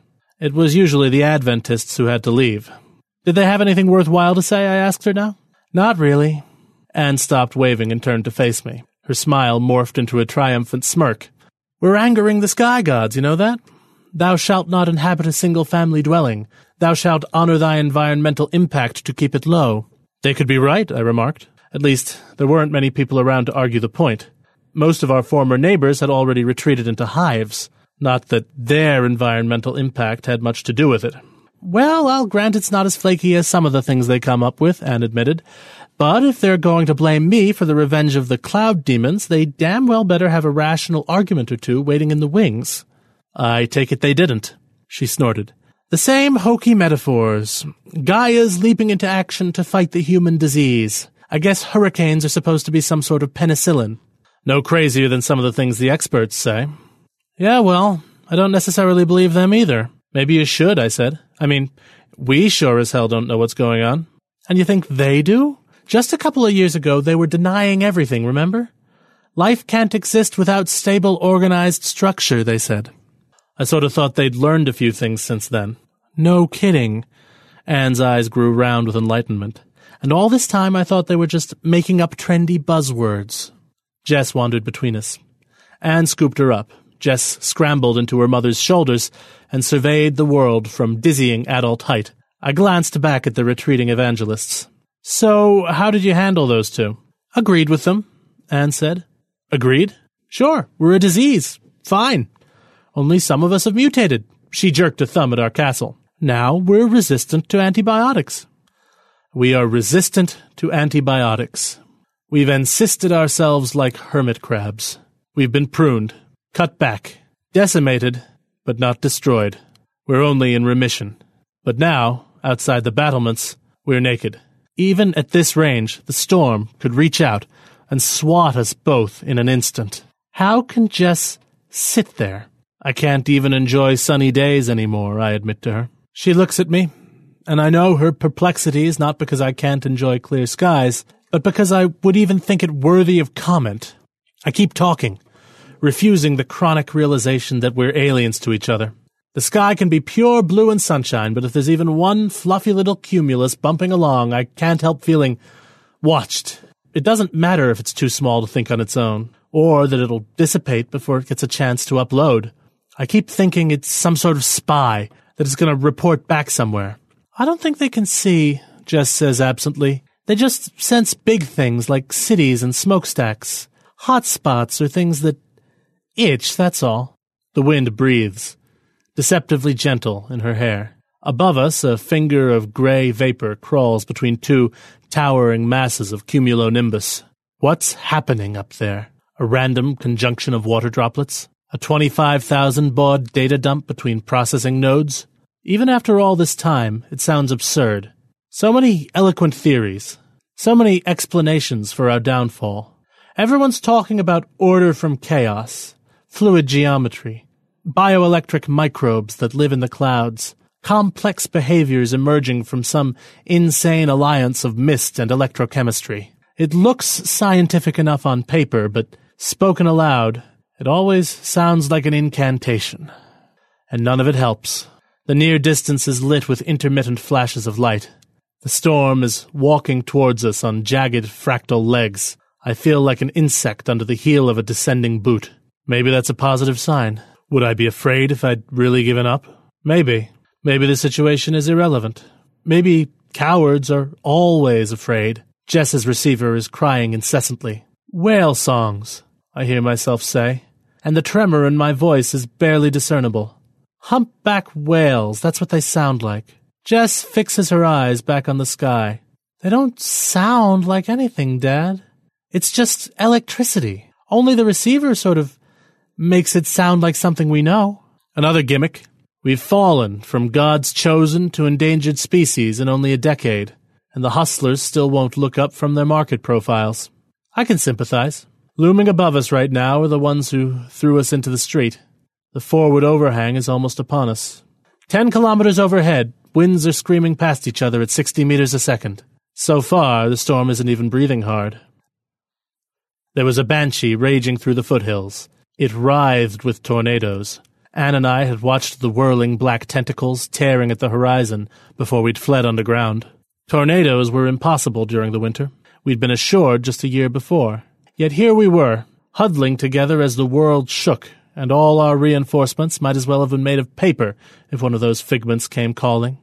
It was usually the Adventists who had to leave. Did they have anything worthwhile to say, I asked her now. Not really. Anne stopped waving and turned to face me. Her smile morphed into a triumphant smirk. We're angering the sky gods, you know that? Thou shalt not inhabit a single-family dwelling. Thou shalt honor thy environmental impact to keep it low. They could be right, I remarked. At least, there weren't many people around to argue the point. Most of our former neighbors had already retreated into hives. Not that their environmental impact had much to do with it. Well, I'll grant it's not as flaky as some of the things they come up with, Anne admitted. But if they're going to blame me for the revenge of the cloud demons, they damn well better have a rational argument or two waiting in the wings. I take it they didn't, she snorted. The same hokey metaphors. Gaia's leaping into action to fight the human disease. I guess hurricanes are supposed to be some sort of penicillin. No crazier than some of the things the experts say. Yeah, well, I don't necessarily believe them either. Maybe you should, I said. I mean, we sure as hell don't know what's going on. And you think they do? Just a couple of years ago, they were denying everything, remember? Life can't exist without stable, organized structure, they said. I sort of thought they'd learned a few things since then. No kidding. Anne's eyes grew round with enlightenment. And all this time I thought they were just making up trendy buzzwords. Jess wandered between us. Anne scooped her up. Jess scrambled into her mother's shoulders and surveyed the world from dizzying adult height. I glanced back at the retreating evangelists. So, how did you handle those two? Agreed with them, Anne said. Agreed? Sure, we're a disease. Fine. Only some of us have mutated. She jerked a thumb at our castle. Now we're resistant to antibiotics. We are resistant to antibiotics. We've encysted ourselves like hermit crabs. We've been pruned, cut back, decimated, but not destroyed. We're only in remission. But now, outside the battlements, we're naked. Even at this range, the storm could reach out and swat us both in an instant. How can Jess sit there? I can't even enjoy sunny days anymore, I admit to her. She looks at me, and I know her perplexity is not because I can't enjoy clear skies, but because I would even think it worthy of comment. I keep talking, refusing the chronic realization that we're aliens to each other. The sky can be pure blue and sunshine, but if there's even one fluffy little cumulus bumping along, I can't help feeling watched. It doesn't matter if it's too small to think on its own, or that it'll dissipate before it gets a chance to upload. I keep thinking it's some sort of spy that is going to report back somewhere. I don't think they can see, Jess says absently. They just sense big things like cities and smokestacks. Hot spots or things that itch, that's all. The wind breathes, deceptively gentle in her hair. Above us, a finger of gray vapor crawls between two towering masses of cumulonimbus. What's happening up there? A random conjunction of water droplets? A twenty-five thousand baud data dump between processing nodes? Even after all this time, it sounds absurd. So many eloquent theories. So many explanations for our downfall. Everyone's talking about order from chaos, fluid geometry, bioelectric microbes that live in the clouds, complex behaviors emerging from some insane alliance of mist and electrochemistry. It looks scientific enough on paper, but spoken aloud, it always sounds like an incantation. And none of it helps. The near distance is lit with intermittent flashes of light. The storm is walking towards us on jagged fractal legs. I feel like an insect under the heel of a descending boot. Maybe that's a positive sign. Would I be afraid if I'd really given up? Maybe. Maybe the situation is irrelevant. Maybe cowards are always afraid. Jess's receiver is crying incessantly. Whale songs, I hear myself say, and the tremor in my voice is barely discernible. Humpback whales, that's what they sound like. Jess fixes her eyes back on the sky. They don't sound like anything, Dad. It's just electricity. Only the receiver sort of makes it sound like something we know. Another gimmick. We've fallen from God's chosen to endangered species in only a decade, and the hustlers still won't look up from their market profiles. I can sympathize. Looming above us right now are the ones who threw us into the street. The forward overhang is almost upon us. Ten kilometers overhead, winds are screaming past each other at sixty meters a second. So far, the storm isn't even breathing hard. There was a banshee raging through the foothills. It writhed with tornadoes. Anne and I had watched the whirling black tentacles tearing at the horizon before we'd fled underground. Tornadoes were impossible during the winter. We'd been assured just a year before. Yet here we were, huddling together as the world shook, and all our reinforcements might as well have been made of paper if one of those figments came calling.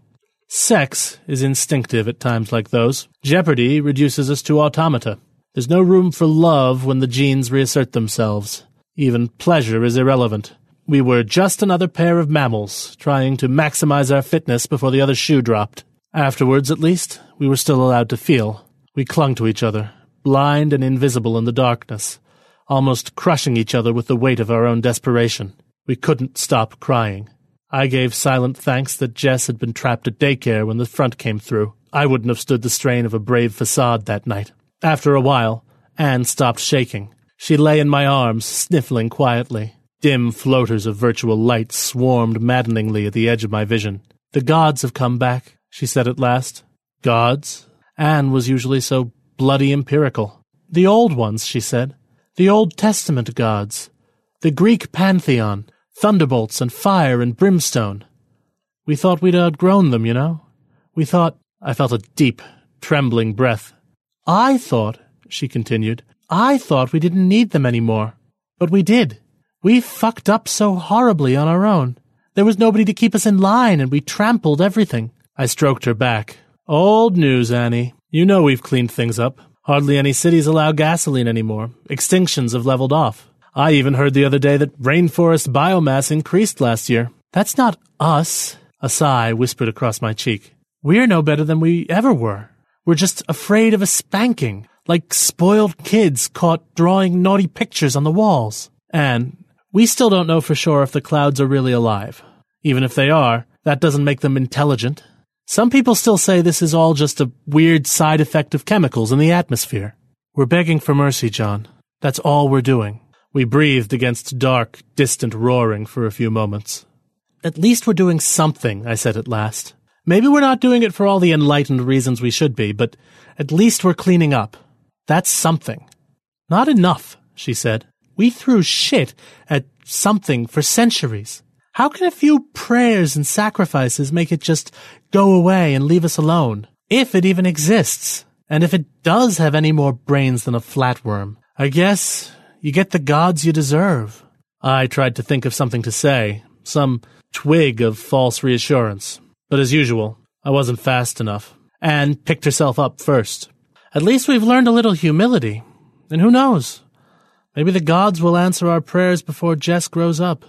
Sex is instinctive at times like those. Jeopardy reduces us to automata. There's no room for love when the genes reassert themselves. Even pleasure is irrelevant. We were just another pair of mammals, trying to maximize our fitness before the other shoe dropped. Afterwards, at least, we were still allowed to feel. We clung to each other, blind and invisible in the darkness, almost crushing each other with the weight of our own desperation. We couldn't stop crying. I gave silent thanks that Jess had been trapped at daycare when the front came through. I wouldn't have stood the strain of a brave facade that night. After a while, Anne stopped shaking. She lay in my arms, sniffling quietly. Dim floaters of virtual light swarmed maddeningly at the edge of my vision. "The gods have come back," she said at last. "Gods?" Anne was usually so bloody empirical. "The old ones," she said. "The Old Testament gods. The Greek pantheon. Thunderbolts and fire and brimstone. We thought we'd outgrown them, you know. We thought—" I felt a deep, trembling breath. "I thought," she continued, "I thought we didn't need them anymore. But we did. We fucked up so horribly on our own. There was nobody to keep us in line, and we trampled everything." I stroked her back. "Old news, Annie. You know we've cleaned things up. Hardly any cities allow gasoline anymore. Extinctions have leveled off. I even heard the other day that rainforest biomass increased last year. That's not us." A sigh whispered across my cheek. "We're no better than we ever were. We're just afraid of a spanking, like spoiled kids caught drawing naughty pictures on the walls. And we still don't know for sure if the clouds are really alive. Even if they are, that doesn't make them intelligent. Some people still say this is all just a weird side effect of chemicals in the atmosphere. We're begging for mercy, John. That's all we're doing." We breathed against dark, distant roaring for a few moments. "At least we're doing something," I said at last. "Maybe we're not doing it for all the enlightened reasons we should be, but at least we're cleaning up. That's something." "Not enough," she said. "We threw shit at something for centuries. How can a few prayers and sacrifices make it just go away and leave us alone? If it even exists. And if it does have any more brains than a flatworm. I guess you get the gods you deserve." I tried to think of something to say, some twig of false reassurance. But as usual, I wasn't fast enough. Anne picked herself up first. "At least we've learned a little humility. And who knows? Maybe the gods will answer our prayers before Jess grows up."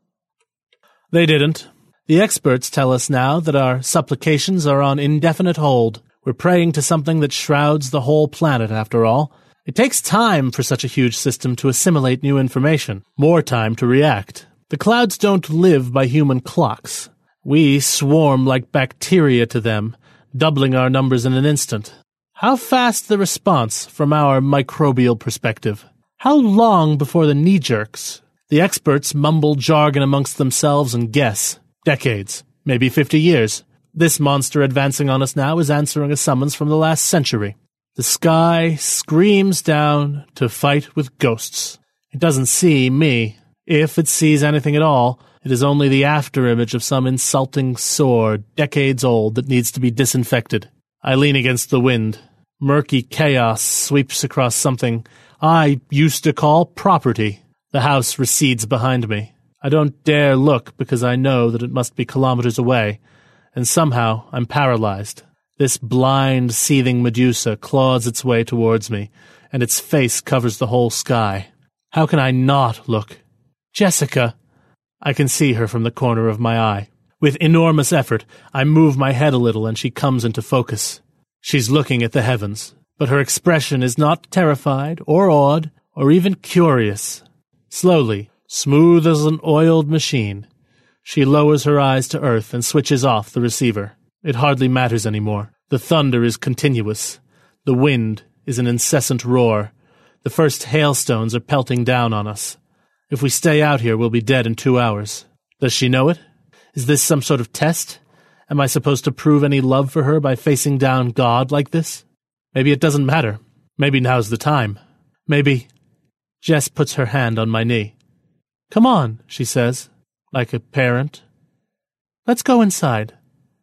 They didn't. The experts tell us now that our supplications are on indefinite hold. We're praying to something that shrouds the whole planet, after all. It takes time for such a huge system to assimilate new information, more time to react. The clouds don't live by human clocks. We swarm like bacteria to them, doubling our numbers in an instant. How fast the response from our microbial perspective? How long before the knee-jerks? The experts mumble jargon amongst themselves and guess. Decades, maybe fifty years. This monster advancing on us now is answering a summons from the last century. The sky screams down to fight with ghosts. It doesn't see me. If it sees anything at all, it is only the afterimage of some insulting sore, decades old, that needs to be disinfected. I lean against the wind. Murky chaos sweeps across something I used to call property. The house recedes behind me. I don't dare look because I know that it must be kilometers away, and somehow I'm paralyzed. This blind, seething Medusa claws its way towards me, and its face covers the whole sky. How can I not look? Jessica! I can see her from the corner of my eye. With enormous effort, I move my head a little and she comes into focus. She's looking at the heavens, but her expression is not terrified or awed or even curious. Slowly, smooth as an oiled machine, she lowers her eyes to earth and switches off the receiver. It hardly matters anymore. The thunder is continuous. The wind is an incessant roar. The first hailstones are pelting down on us. If we stay out here, we'll be dead in two hours. Does she know it? Is this some sort of test? Am I supposed to prove any love for her by facing down God like this? Maybe it doesn't matter. Maybe now's the time. Maybe... Jess puts her hand on my knee. "Come on," she says. like a parent. Let's go inside.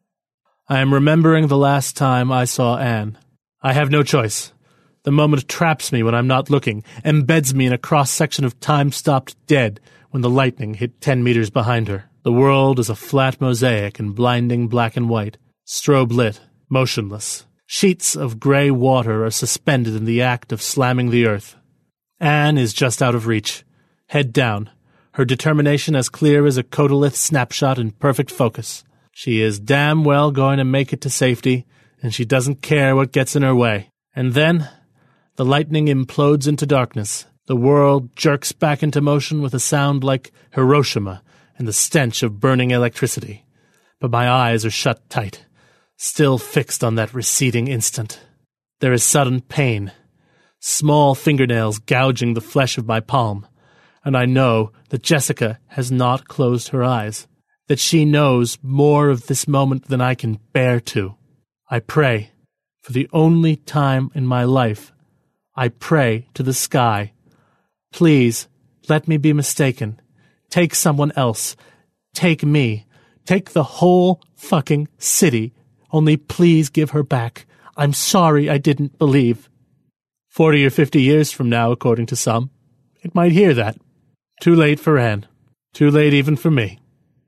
I am remembering the last time I saw Anne. I have no choice. The moment traps me when I'm not looking, embeds me in a cross-section of time stopped dead when the lightning hit ten meters behind her. The world is a flat mosaic in blinding black and white, strobe-lit, motionless. Sheets of gray water are suspended in the act of slamming the earth. Anne is just out of reach, head down, her determination as clear as a Codolith snapshot in perfect focus. She is damn well going to make it to safety, and she doesn't care what gets in her way. And then, the lightning implodes into darkness. The world jerks back into motion with a sound like Hiroshima and the stench of burning electricity. But my eyes are shut tight, still fixed on that receding instant. There is sudden pain, small fingernails gouging the flesh of my palm, and I know that Jessica has not closed her eyes, that she knows more of this moment than I can bear to. I pray, for the only time in my life, I pray to the sky. Please, let me be mistaken. Take someone else. Take me. Take the whole fucking city. Only please give her back. I'm sorry I didn't believe. Forty or fifty years from now, according to some, it might hear that. Too late for Anne. Too late even for me.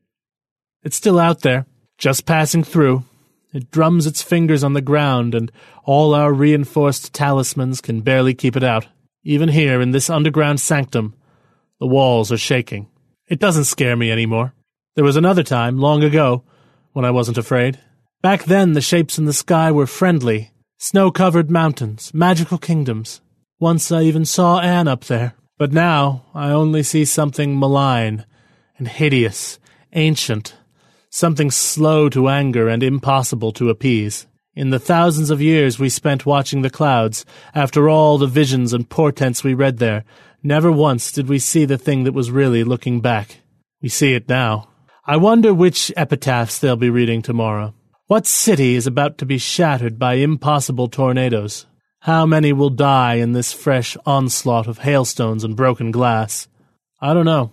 It's still out there, just passing through. It drums its fingers on the ground, and all our reinforced talismans can barely keep it out. Even here, in this underground sanctum, the walls are shaking. It doesn't scare me anymore. There was another time, long ago, when I wasn't afraid. Back then, the shapes in the sky were friendly. Snow-covered mountains, magical kingdoms. Once I even saw Anne up there. But now, I only see something malign and hideous, ancient, something slow to anger and impossible to appease. In the thousands of years we spent watching the clouds, after all the visions and portents we read there, never once did we see the thing that was really looking back. We see it now. I wonder which epitaphs they'll be reading tomorrow. What city is about to be shattered by impossible tornadoes? How many will die in this fresh onslaught of hailstones and broken glass? I don't know.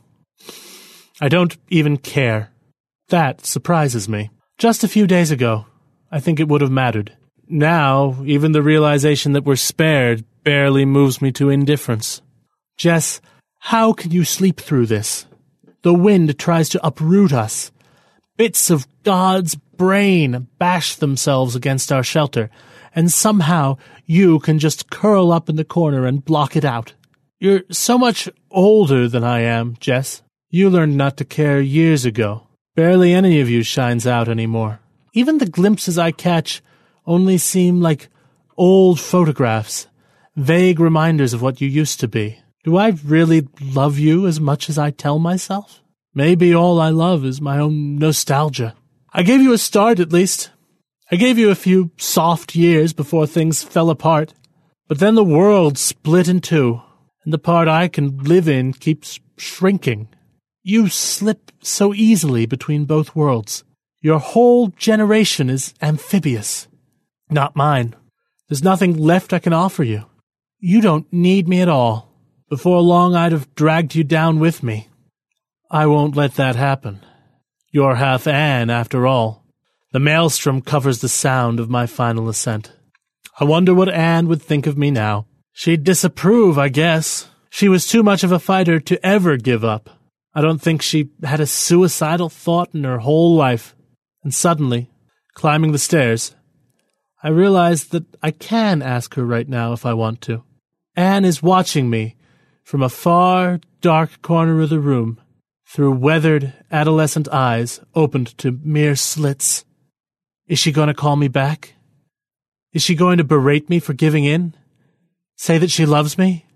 I don't even care. That surprises me. Just a few days ago, I think it would have mattered. Now, even the realization that we're spared barely moves me to indifference. Jess, how can you sleep through this? The wind tries to uproot us. Bits of God's brain bash themselves against our shelter, and somehow you can just curl up in the corner and block it out. You're so much older than I am, Jess. You learned not to care years ago. Barely any of you shines out anymore. Even the glimpses I catch only seem like old photographs, vague reminders of what you used to be. Do I really love you as much as I tell myself? Maybe all I love is my own nostalgia. I gave you a start, at least. I gave you a few soft years before things fell apart. But then the world split in two, and the part I can live in keeps shrinking. You slip so easily between both worlds. Your whole generation is amphibious. Not mine. There's nothing left I can offer you. You don't need me at all. Before long I'd have dragged you down with me. I won't let that happen. You're half Anne, after all. The maelstrom covers the sound of my final ascent. I wonder what Anne would think of me now. She'd disapprove, I guess. She was too much of a fighter to ever give up. I don't think she had a suicidal thought in her whole life. And suddenly, climbing the stairs, I realized that I can ask her right now if I want to. Anne is watching me from a far, dark corner of the room, through weathered, adolescent eyes opened to mere slits. Is she going to call me back? Is she going to berate me for giving in? Say that she loves me?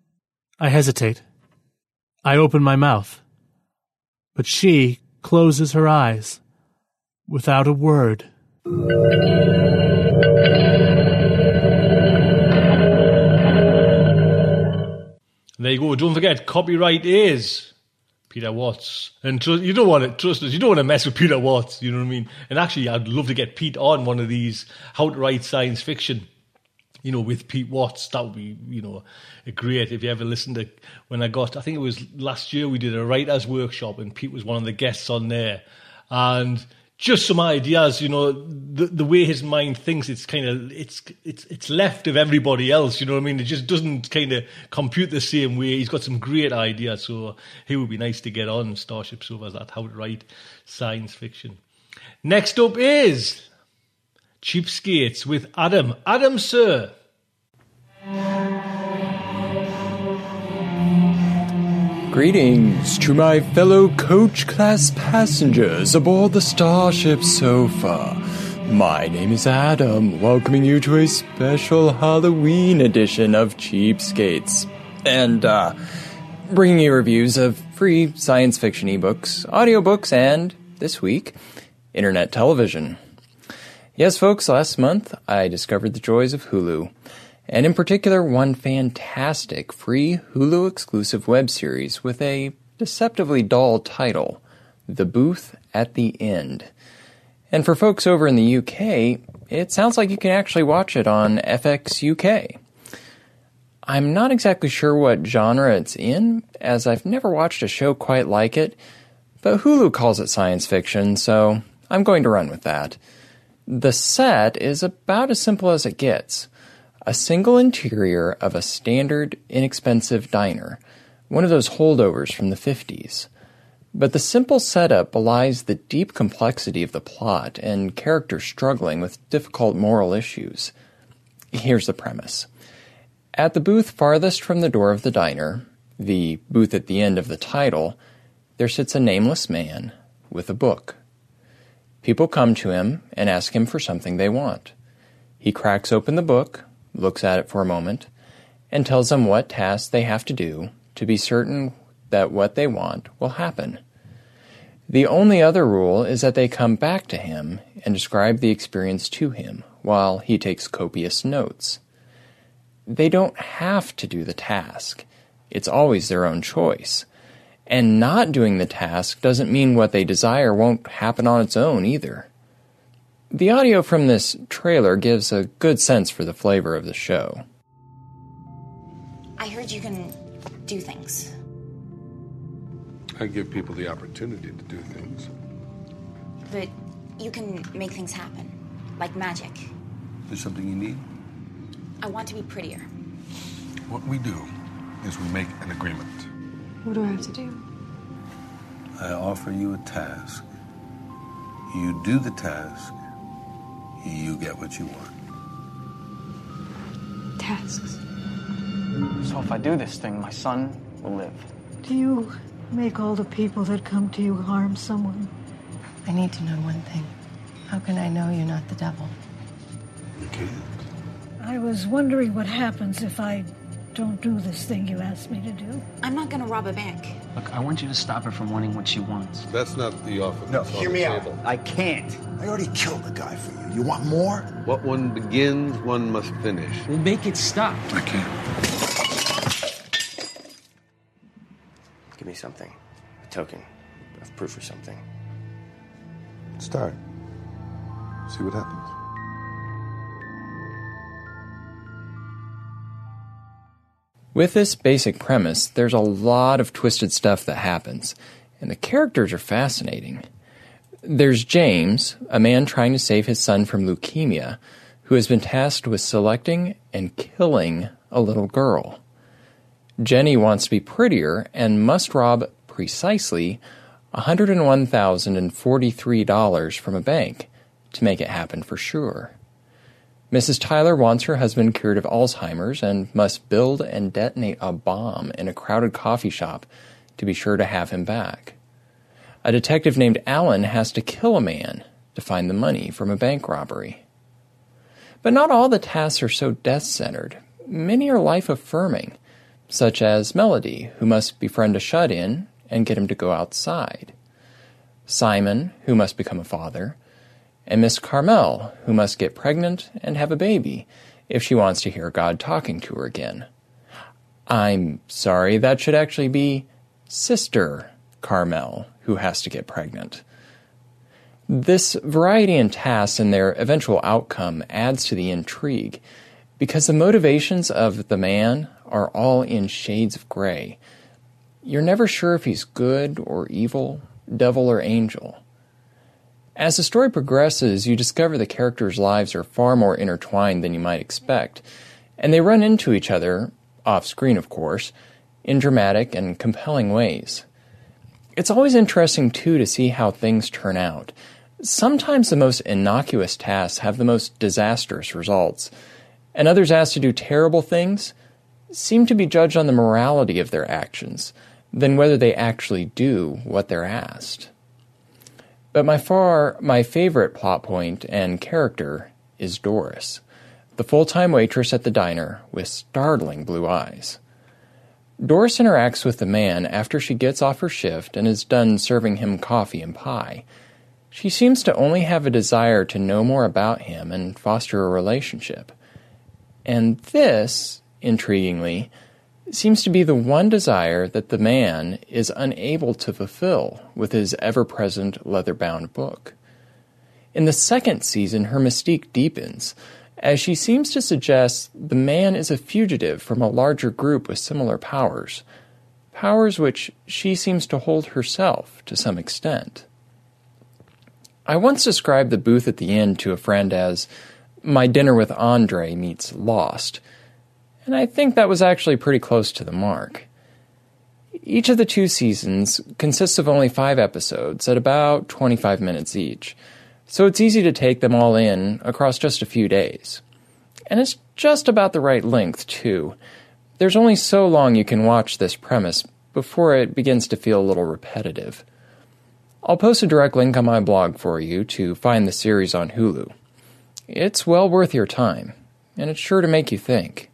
I hesitate. I open my mouth. But she closes her eyes, without a word. There you go. Don't forget, copyright is Peter Watts. And trust, you don't want to, trust us, you don't want to mess with Peter Watts, you know what I mean? And actually, I'd love to get Pete on one of these How to Write Science Fiction. you know, with Pete Watts. That would be, you know, great if you ever listened to when I got, I think it was last year, we did a writer's workshop and Pete was one of the guests on there. And just some ideas, you know, the the way his mind thinks, it's kind of, it's it's it's left of everybody else, you know what I mean? It just doesn't kind of compute the same way. He's got some great ideas, so he would be nice to get on Starship Sofa's at How to Write Science Fiction. Next up is Cheapskates with Adam. Adam, sir. Greetings to my fellow coach class passengers aboard the Starship Sofa. My name is Adam, welcoming you to a special Halloween edition of Cheapskates. And, uh, bringing you reviews of free science fiction ebooks, audiobooks, and, this week, internet television. Yes, folks, last month I discovered the joys of Hulu. And in particular, one fantastic free Hulu-exclusive web series with a deceptively dull title, The Booth at the End. And for folks over in the U K, it sounds like you can actually watch it on F X U K. I'm not exactly sure what genre it's in, as I've never watched a show quite like it, but Hulu calls it science fiction, so I'm going to run with that. The set is about as simple as it gets. A single interior of a standard, inexpensive diner, one of those holdovers from the fifties. But the simple setup belies the deep complexity of the plot and characters struggling with difficult moral issues. Here's the premise. At the booth farthest from the door of the diner, the booth at the end of the title, there sits a nameless man with a book. People come to him and ask him for something they want. He cracks open the book, looks at it for a moment, and tells them what tasks they have to do to be certain that what they want will happen. The only other rule is that they come back to him and describe the experience to him while he takes copious notes. They don't have to do the task. It's always their own choice. And not doing the task doesn't mean what they desire won't happen on its own either. The audio from this trailer gives a good sense for the flavor of the show. I heard you can do things. I give people the opportunity to do things. But you can make things happen, like magic. There's something you need? I want to be prettier. What we do is we make an agreement. What do I have to do? I offer you a task. You do the task. You get what you want. Tasks. So if I do this thing, my son will live. Do you make all the people that come to you harm someone? I need to know one thing. How can I know you're not the devil? You can't. I was wondering what happens if I don't do this thing you asked me to do. I'm not gonna rob a bank. Look, I want you to stop her from wanting what she wants. That's not the offer. No, that's on hear the me out. table. I can't. I already killed the guy for you. You want more? What one begins, one must finish. We'll make it stop. I can't. Give me something. A token of proof or something. Start. See what happens. With this basic premise, there's a lot of twisted stuff that happens, and the characters are fascinating. There's James, a man trying to save his son from leukemia, who has been tasked with selecting and killing a little girl. Jenny wants to be prettier and must rob precisely one hundred one thousand forty-three dollars from a bank to make it happen for sure. Missus Tyler wants her husband cured of Alzheimer's and must build and detonate a bomb in a crowded coffee shop to be sure to have him back. A detective named Alan has to kill a man to find the money from a bank robbery. But not all the tasks are so death-centered. Many are life-affirming, such as Melody, who must befriend a shut-in and get him to go outside, Simon, who must become a father, and Miss Carmel, who must get pregnant and have a baby if she wants to hear God talking to her again. I'm sorry, that should actually be Sister Carmel, who has to get pregnant. This variety in tasks and their eventual outcome adds to the intrigue, because the motivations of the man are all in shades of gray. You're never sure if he's good or evil, devil or angel. As the story progresses, you discover the characters' lives are far more intertwined than you might expect, and they run into each other, off-screen of course, in dramatic and compelling ways. It's always interesting, too, to see how things turn out. Sometimes the most innocuous tasks have the most disastrous results, and others asked to do terrible things seem to be judged on the morality of their actions than whether they actually do what they're asked. But by far, my favorite plot point and character is Doris, the full-time waitress at the diner with startling blue eyes. Doris interacts with the man after she gets off her shift and is done serving him coffee and pie. She seems to only have a desire to know more about him and foster a relationship. And this, intriguingly, seems to be the one desire that the man is unable to fulfill with his ever-present leather-bound book. In the second season, her mystique deepens, as she seems to suggest the man is a fugitive from a larger group with similar powers, powers which she seems to hold herself to some extent. I once described the booth at the end to a friend as My Dinner with Andre meets Lost, and I think that was actually pretty close to the mark. Each of the two seasons consists of only five episodes at about twenty-five minutes each, so it's easy to take them all in across just a few days. And it's just about the right length, too. There's only so long you can watch this premise before it begins to feel a little repetitive. I'll post a direct link on my blog for you to find the series on Hulu. It's well worth your time, and it's sure to make you think.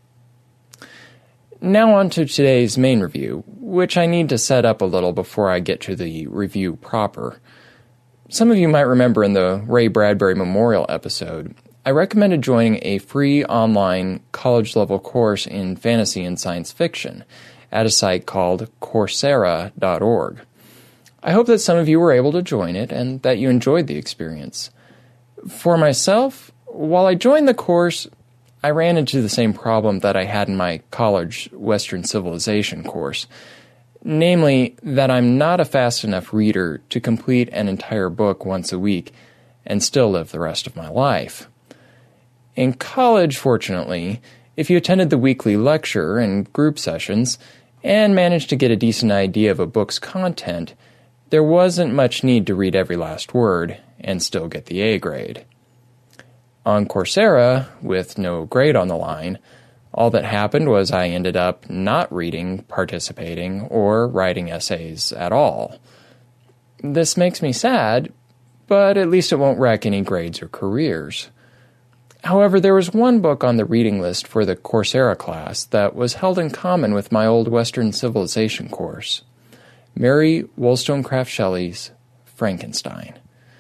Now on to today's main review, which I need to set up a little before I get to the review proper. Some of you might remember in the Ray Bradbury Memorial episode, I recommended joining a free online college-level course in fantasy and science fiction at a site called Coursera dot org. I hope that some of you were able to join it and that you enjoyed the experience. For myself, while I joined the course, I ran into the same problem that I had in my college Western Civilization course, namely that I'm not a fast enough reader to complete an entire book once a week and still live the rest of my life. In college, fortunately, if you attended the weekly lecture and group sessions and managed to get a decent idea of a book's content, there wasn't much need to read every last word and still get the A grade. On Coursera, with no grade on the line, all that happened was I ended up not reading, participating, or writing essays at all. This makes me sad, but at least it won't wreck any grades or careers. However, there was one book on the reading list for the Coursera class that was held in common with my old Western Civilization course, Mary Wollstonecraft Shelley's Frankenstein.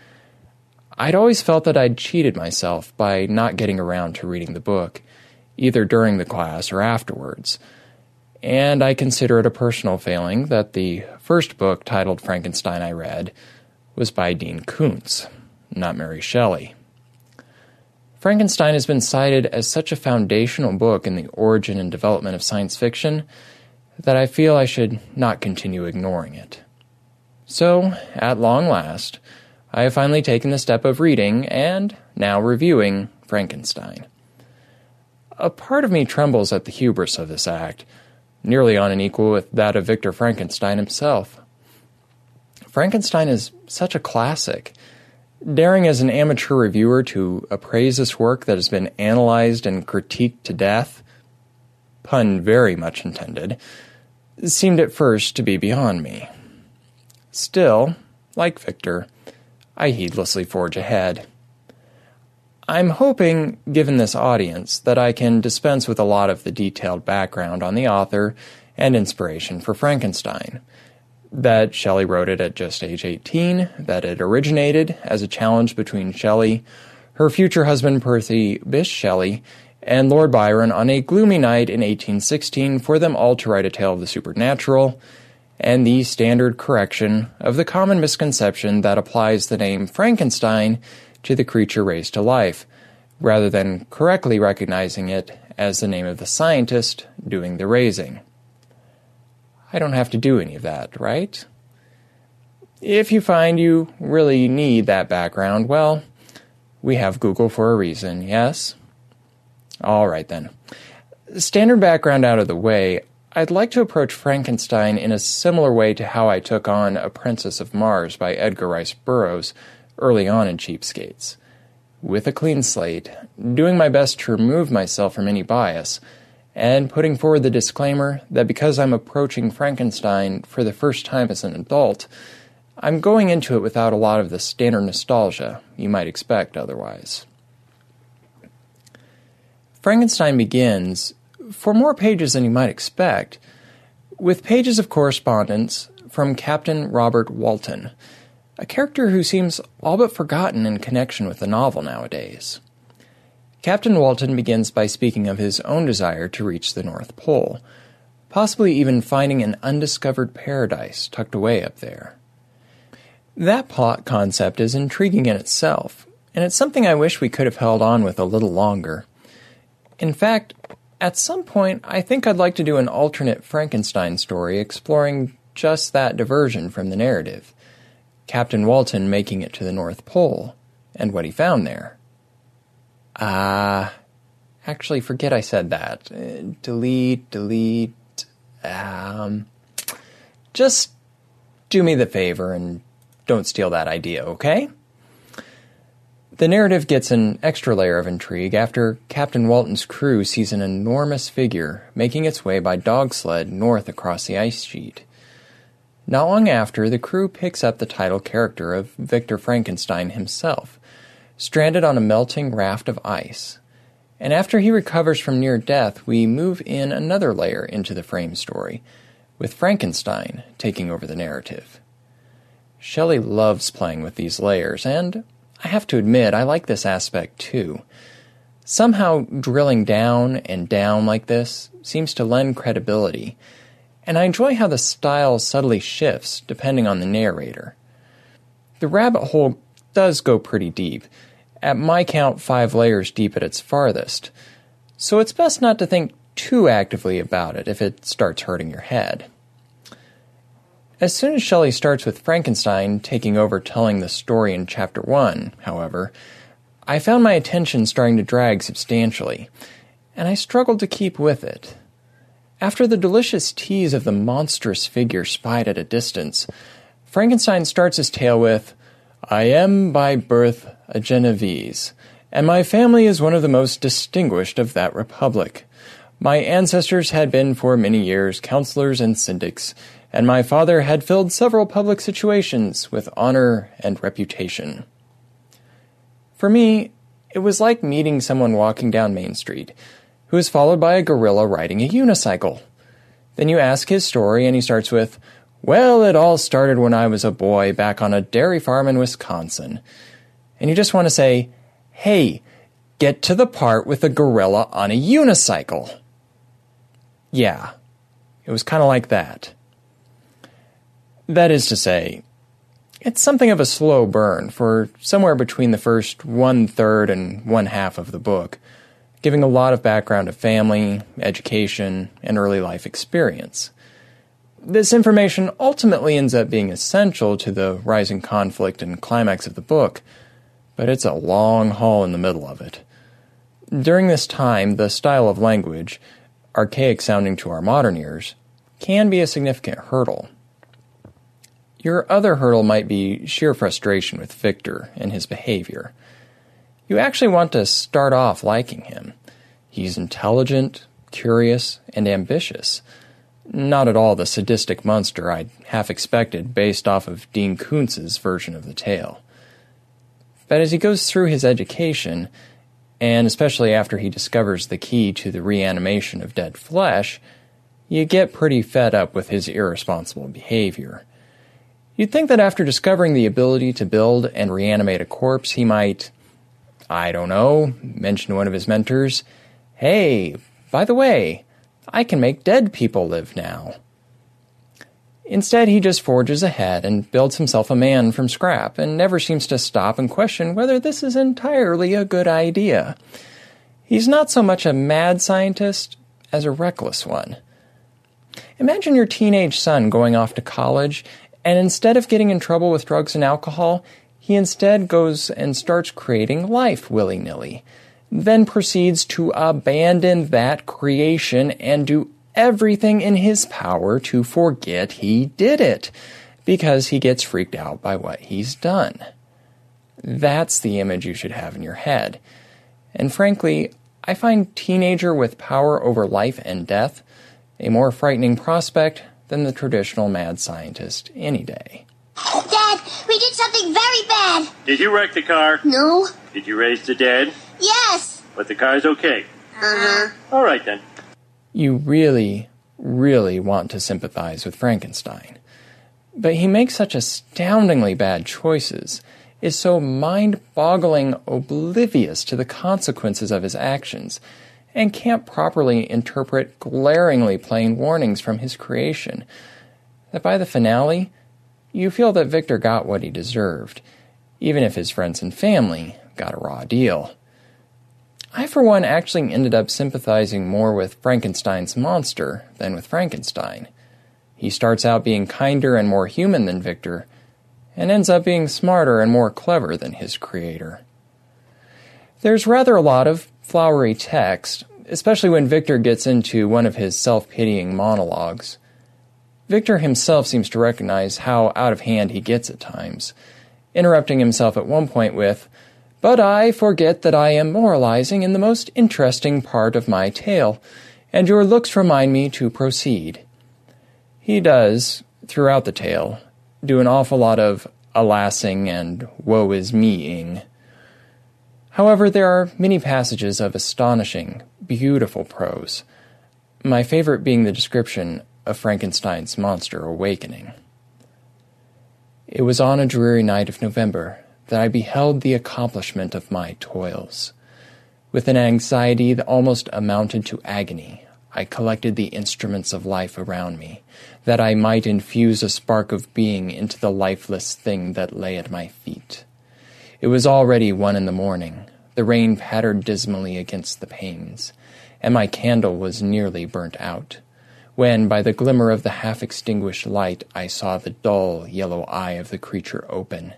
I'd always felt that I'd cheated myself by not getting around to reading the book, either during the class or afterwards, and I consider it a personal failing that the first book titled Frankenstein I read was by Dean Koontz, not Mary Shelley. Frankenstein has been cited as such a foundational book in the origin and development of science fiction that I feel I should not continue ignoring it. So, at long last, I have finally taken the step of reading, and now reviewing, Frankenstein. A part of me trembles at the hubris of this act, nearly on an equal with that of Victor Frankenstein himself. Frankenstein is such a classic. Daring as an amateur reviewer to appraise this work that has been analyzed and critiqued to death, pun very much intended, seemed at first to be beyond me. Still, like Victor, I heedlessly forge ahead. I'm hoping, given this audience, that I can dispense with a lot of the detailed background on the author and inspiration for Frankenstein. That Shelley wrote it at just age eighteen, that it originated as a challenge between Shelley, her future husband Percy Bysshe Shelley, and Lord Byron on a gloomy night in eighteen sixteen for them all to write a tale of the supernatural, and the standard correction of the common misconception that applies the name Frankenstein to the creature raised to life, rather than correctly recognizing it as the name of the scientist doing the raising. I don't have to do any of that, right? If you find you really need that background, well, we have Google for a reason, yes? All right, then. Standard background out of the way, I'd like to approach Frankenstein in a similar way to how I took on A Princess of Mars by Edgar Rice Burroughs early on in Cheapskates. With a clean slate, doing my best to remove myself from any bias, and putting forward the disclaimer that because I'm approaching Frankenstein for the first time as an adult, I'm going into it without a lot of the standard nostalgia you might expect otherwise. Frankenstein begins, for more pages than you might expect, with pages of correspondence from Captain Robert Walton, a character who seems all but forgotten in connection with the novel nowadays. Captain Walton begins by speaking of his own desire to reach the North Pole, possibly even finding an undiscovered paradise tucked away up there. That plot concept is intriguing in itself, and it's something I wish we could have held on with a little longer. In fact, at some point, I think I'd like to do an alternate Frankenstein story exploring just that diversion from the narrative. Captain Walton making it to the North Pole, and what he found there. Ah, uh, actually, forget I said that. Uh, delete, delete, um... Just do me the favor and don't steal that idea, okay? The narrative gets an extra layer of intrigue after Captain Walton's crew sees an enormous figure making its way by dog sled north across the ice sheet. Not long after, the crew picks up the title character of Victor Frankenstein himself, stranded on a melting raft of ice. And after he recovers from near death, we move in another layer into the frame story, with Frankenstein taking over the narrative. Shelley loves playing with these layers, and I have to admit, I like this aspect too. Somehow, drilling down and down like this seems to lend credibility, and I enjoy how the style subtly shifts depending on the narrator. The rabbit hole does go pretty deep, at my count five layers deep at its farthest, so it's best not to think too actively about it if it starts hurting your head. As soon as Shelley starts with Frankenstein taking over telling the story in Chapter one, however, I found my attention starting to drag substantially, and I struggled to keep with it. After the delicious tease of the monstrous figure spied at a distance, Frankenstein starts his tale with, "I am by birth a Genovese, and my family is one of the most distinguished of that republic. My ancestors had been for many years counselors and syndics, and my father had filled several public situations with honor and reputation." For me, it was like meeting someone walking down Main Street, who is followed by a gorilla riding a unicycle. Then you ask his story, and he starts with, "Well, it all started when I was a boy back on a dairy farm in Wisconsin." And you just want to say, "Hey, get to the part with a gorilla on a unicycle." Yeah, it was kind of like that. That is to say, it's something of a slow burn for somewhere between the first one-third and one-half of the book, giving a lot of background of family, education, and early life experience. This information ultimately ends up being essential to the rising conflict and climax of the book, but it's a long haul in the middle of it. During this time, the style of language, archaic sounding to our modern ears, can be a significant hurdle. Your other hurdle might be sheer frustration with Victor and his behavior. You actually want to start off liking him. He's intelligent, curious, and ambitious. Not at all the sadistic monster I'd half expected based off of Dean Koontz's version of the tale. But as he goes through his education, and especially after he discovers the key to the reanimation of dead flesh, you get pretty fed up with his irresponsible behavior. You'd think that after discovering the ability to build and reanimate a corpse, he might, I don't know, mention to one of his mentors, "Hey, by the way, I can make dead people live now." Instead, he just forges ahead and builds himself a man from scrap and never seems to stop and question whether this is entirely a good idea. He's not so much a mad scientist as a reckless one. Imagine your teenage son going off to college, and instead of getting in trouble with drugs and alcohol, he instead goes and starts creating life willy-nilly, then proceeds to abandon that creation and do everything in his power to forget he did it, because he gets freaked out by what he's done. That's the image you should have in your head. And frankly, I find teenager with power over life and death a more frightening prospect than the traditional mad scientist any day. Dad, we did something very bad. Did you wreck the car? No. Did you raise the dead? Yes. But the car's okay. Uh-huh. All right, then. You really, really want to sympathize with Frankenstein. But he makes such astoundingly bad choices, is so mind-boggling oblivious to the consequences of his actions, and can't properly interpret glaringly plain warnings from his creation, that by the finale, you feel that Victor got what he deserved, even if his friends and family got a raw deal. I, for one, actually ended up sympathizing more with Frankenstein's monster than with Frankenstein. He starts out being kinder and more human than Victor, and ends up being smarter and more clever than his creator. There's rather a lot of flowery text, especially when Victor gets into one of his self-pitying monologues. Victor himself seems to recognize how out of hand he gets at times, interrupting himself at one point with, "But I forget that I am moralizing in the most interesting part of my tale, and your looks remind me to proceed." He does, throughout the tale, do an awful lot of alassing and woe is me-ing. However, there are many passages of astonishing, beautiful prose, my favorite being the description of Frankenstein's monster awakening. "It was on a dreary night of November that I beheld the accomplishment of my toils. With an anxiety that almost amounted to agony, I collected the instruments of life around me, that I might infuse a spark of being into the lifeless thing that lay at my feet. It was already one in the morning, the rain pattered dismally against the panes, and my candle was nearly burnt out, when, by the glimmer of the half-extinguished light, I saw the dull yellow eye of the creature open.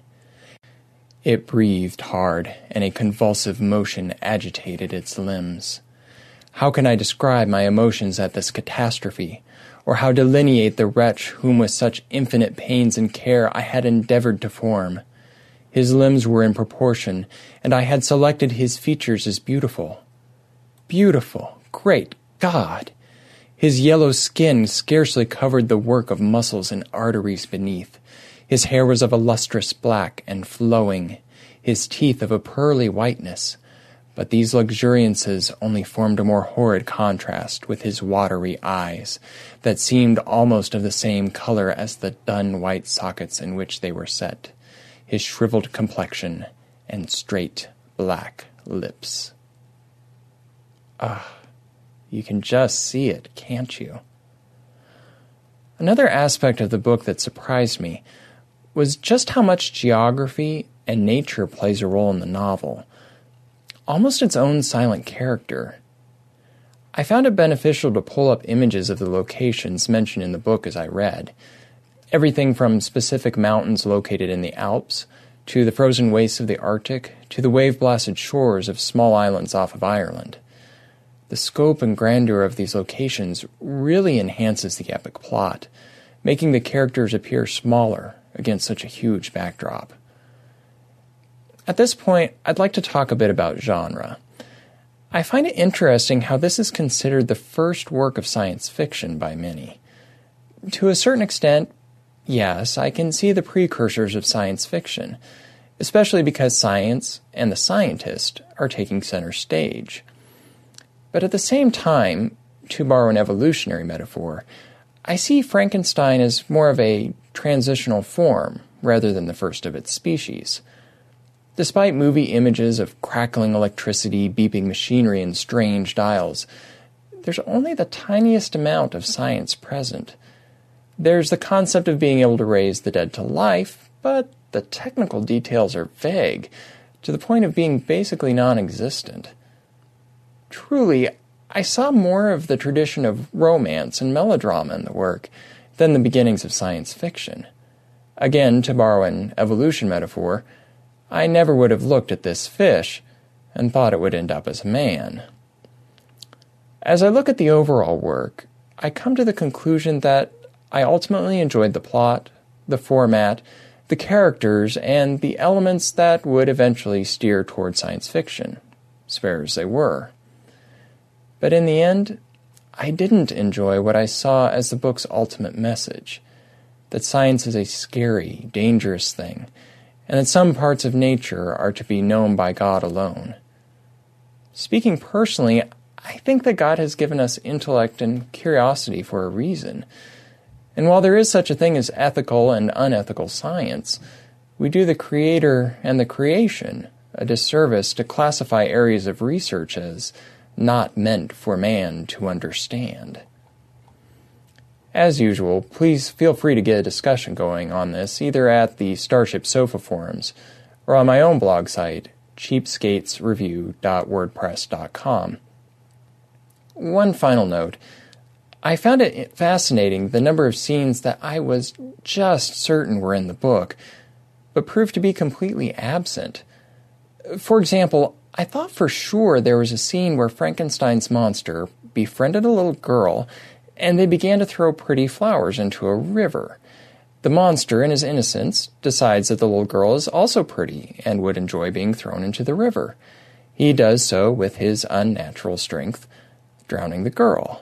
It breathed hard, and a convulsive motion agitated its limbs. How can I describe my emotions at this catastrophe, or how delineate the wretch whom with such infinite pains and care I had endeavored to form? His limbs were in proportion, and I had selected his features as beautiful. Beautiful! Great God! His yellow skin scarcely covered the work of muscles and arteries beneath. His hair was of a lustrous black and flowing, his teeth of a pearly whiteness, but these luxuriances only formed a more horrid contrast with his watery eyes, that seemed almost of the same color as the dun white sockets in which they were set, his shriveled complexion, and straight black lips. Ah, you can just see it, can't you? Another aspect of the book that surprised me was just how much geography and nature plays a role in the novel, almost its own silent character. I found it beneficial to pull up images of the locations mentioned in the book as I read, everything from specific mountains located in the Alps, to the frozen wastes of the Arctic, to the wave-blasted shores of small islands off of Ireland. The scope and grandeur of these locations really enhances the epic plot, making the characters appear smaller against such a huge backdrop. At this point, I'd like to talk a bit about genre. I find it interesting how this is considered the first work of science fiction by many. To a certain extent, yes, I can see the precursors of science fiction, especially because science and the scientist are taking center stage. But at the same time, to borrow an evolutionary metaphor, I see Frankenstein as more of a transitional form rather than the first of its species. Despite movie images of crackling electricity, beeping machinery, and strange dials, there's only the tiniest amount of science present. There's the concept of being able to raise the dead to life, but the technical details are vague, to the point of being basically non-existent. Truly, I saw more of the tradition of romance and melodrama in the work than the beginnings of science fiction. Again, to borrow an evolution metaphor, I never would have looked at this fish and thought it would end up as a man. As I look at the overall work, I come to the conclusion that I ultimately enjoyed the plot, the format, the characters, and the elements that would eventually steer toward science fiction, spare as they were. But in the end, I didn't enjoy what I saw as the book's ultimate message, that science is a scary, dangerous thing, and that some parts of nature are to be known by God alone. Speaking personally, I think that God has given us intellect and curiosity for a reason. And while there is such a thing as ethical and unethical science, we do the Creator and the creation a disservice to classify areas of research as not meant for man to understand. As usual, please feel free to get a discussion going on this either at the Starship Sofa forums or on my own blog site, cheapskates review dot wordpress dot com. One final note. I found it fascinating the number of scenes that I was just certain were in the book, but proved to be completely absent. For example, I thought for sure there was a scene where Frankenstein's monster befriended a little girl, and they began to throw pretty flowers into a river. The monster, in his innocence, decides that the little girl is also pretty and would enjoy being thrown into the river. He does so with his unnatural strength, drowning the girl.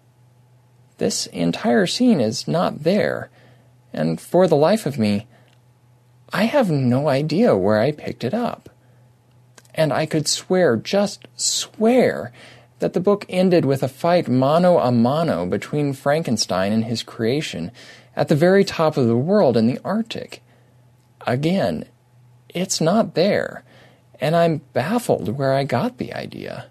This entire scene is not there, and for the life of me, I have no idea where I picked it up. And I could swear, just swear, that the book ended with a fight mano a mano between Frankenstein and his creation at the very top of the world in the Arctic. Again, it's not there, and I'm baffled where I got the idea.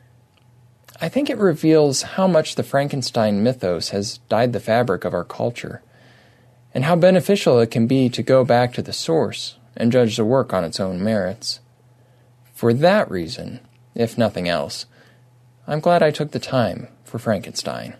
I think it reveals how much the Frankenstein mythos has dyed the fabric of our culture, and how beneficial it can be to go back to the source and judge the work on its own merits. For that reason, if nothing else, I'm glad I took the time for Frankenstein.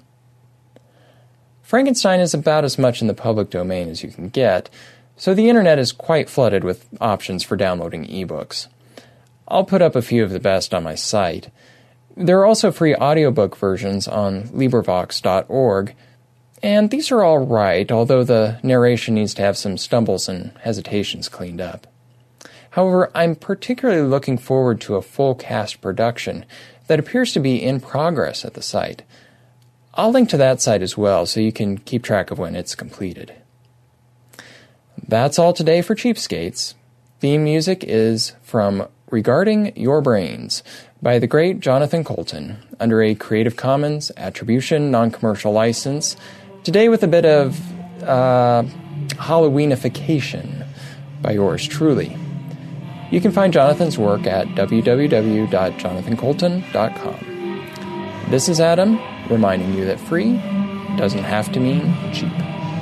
Frankenstein is about as much in the public domain as you can get, so the internet is quite flooded with options for downloading ebooks. I'll put up a few of the best on my site. There are also free audiobook versions on LibriVox dot org, and these are all right, although the narration needs to have some stumbles and hesitations cleaned up. However, I'm particularly looking forward to a full cast production that appears to be in progress at the site. I'll link to that site as well so you can keep track of when it's completed. That's all today for Cheapskates. Theme music is from Regarding Your Brains by the great Jonathan Coulton under a Creative Commons Attribution Non-Commercial License, today with a bit of uh, Halloweenification by yours truly. You can find Jonathan's work at w w w dot jonathan coulton dot com. This is Adam, reminding you that free doesn't have to mean cheap.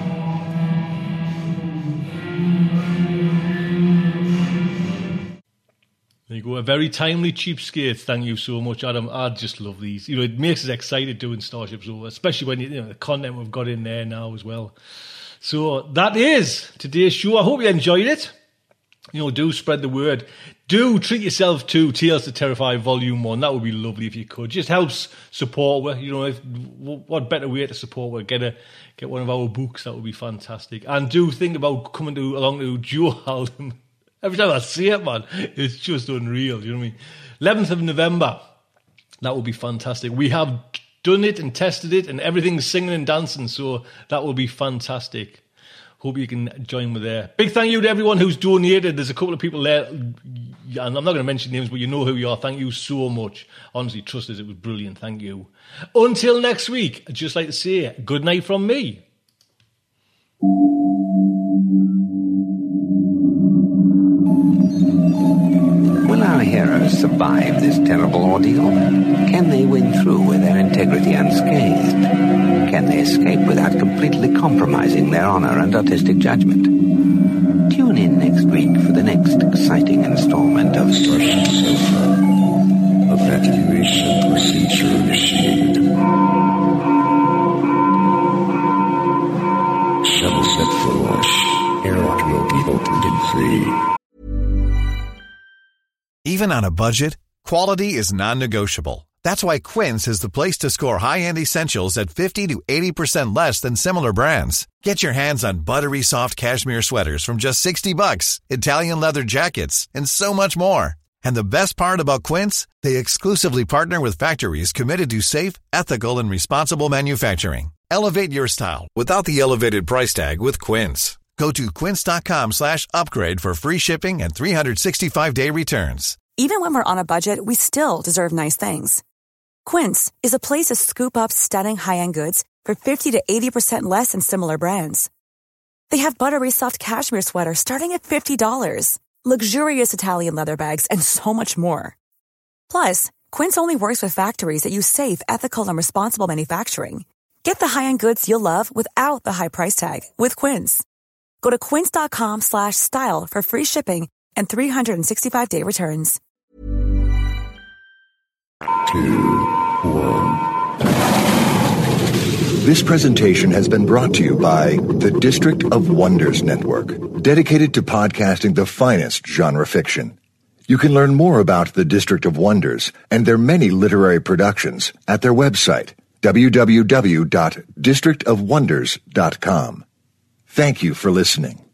There you go. A very timely Cheapskates. Thank you so much, Adam. I just love these. You know, it makes us excited doing Starship Sofa, especially when you, you know the content we've got in there now as well. So that is today's show. I hope you enjoyed it. You know, do spread the word. Do treat yourself to Tales to Terrify Volume One. That would be lovely if you could. Just helps support her. You know, if, what better way to support her? Get a get one of our books. That would be fantastic. And do think about coming to along to Duo Haldon. Every time I see it, man, it's just unreal. You know what I mean? eleventh of November. That will be fantastic. We have done it and tested it, and everything's singing and dancing. So that will be fantastic. Hope you can join me there. Big thank you to everyone who's donated. There's a couple of people there, and I'm not going to mention names, but you know who you are. Thank you so much. Honestly, trust us, it was brilliant. Thank you. Until next week, I'd just like to say good night from me. Will our heroes survive this terrible ordeal? Can they win through with their integrity unscathed? Can they escape without completely compromising their honor and artistic judgment? Tune in next week for the next exciting installment of Starship Sofa. Evacuation proceedings. people can see. Even on a budget, quality is non-negotiable. That's why Quince is the place to score high-end essentials at fifty to eighty percent less than similar brands. Get your hands on buttery soft cashmere sweaters from just sixty bucks, Italian leather jackets, and so much more. And the best part about Quince, they exclusively partner with factories committed to safe, ethical, and responsible manufacturing. Elevate your style without the elevated price tag with Quince. Go to quince.com slash upgrade for free shipping and three sixty-five day returns. Even when we're on a budget, we still deserve nice things. Quince is a place to scoop up stunning high-end goods for fifty to eighty percent less than similar brands. They have buttery soft cashmere sweaters starting at fifty dollars, luxurious Italian leather bags, and so much more. Plus, Quince only works with factories that use safe, ethical, and responsible manufacturing. Get the high-end goods you'll love without the high price tag with Quince. Go to quince.com slash style for free shipping and three sixty-five day returns. Two, one. This presentation has been brought to you by the District of Wonders Network, dedicated to podcasting the finest genre fiction. You can learn more about the District of Wonders and their many literary productions at their website, w w w dot district of wonders dot com. Thank you for listening.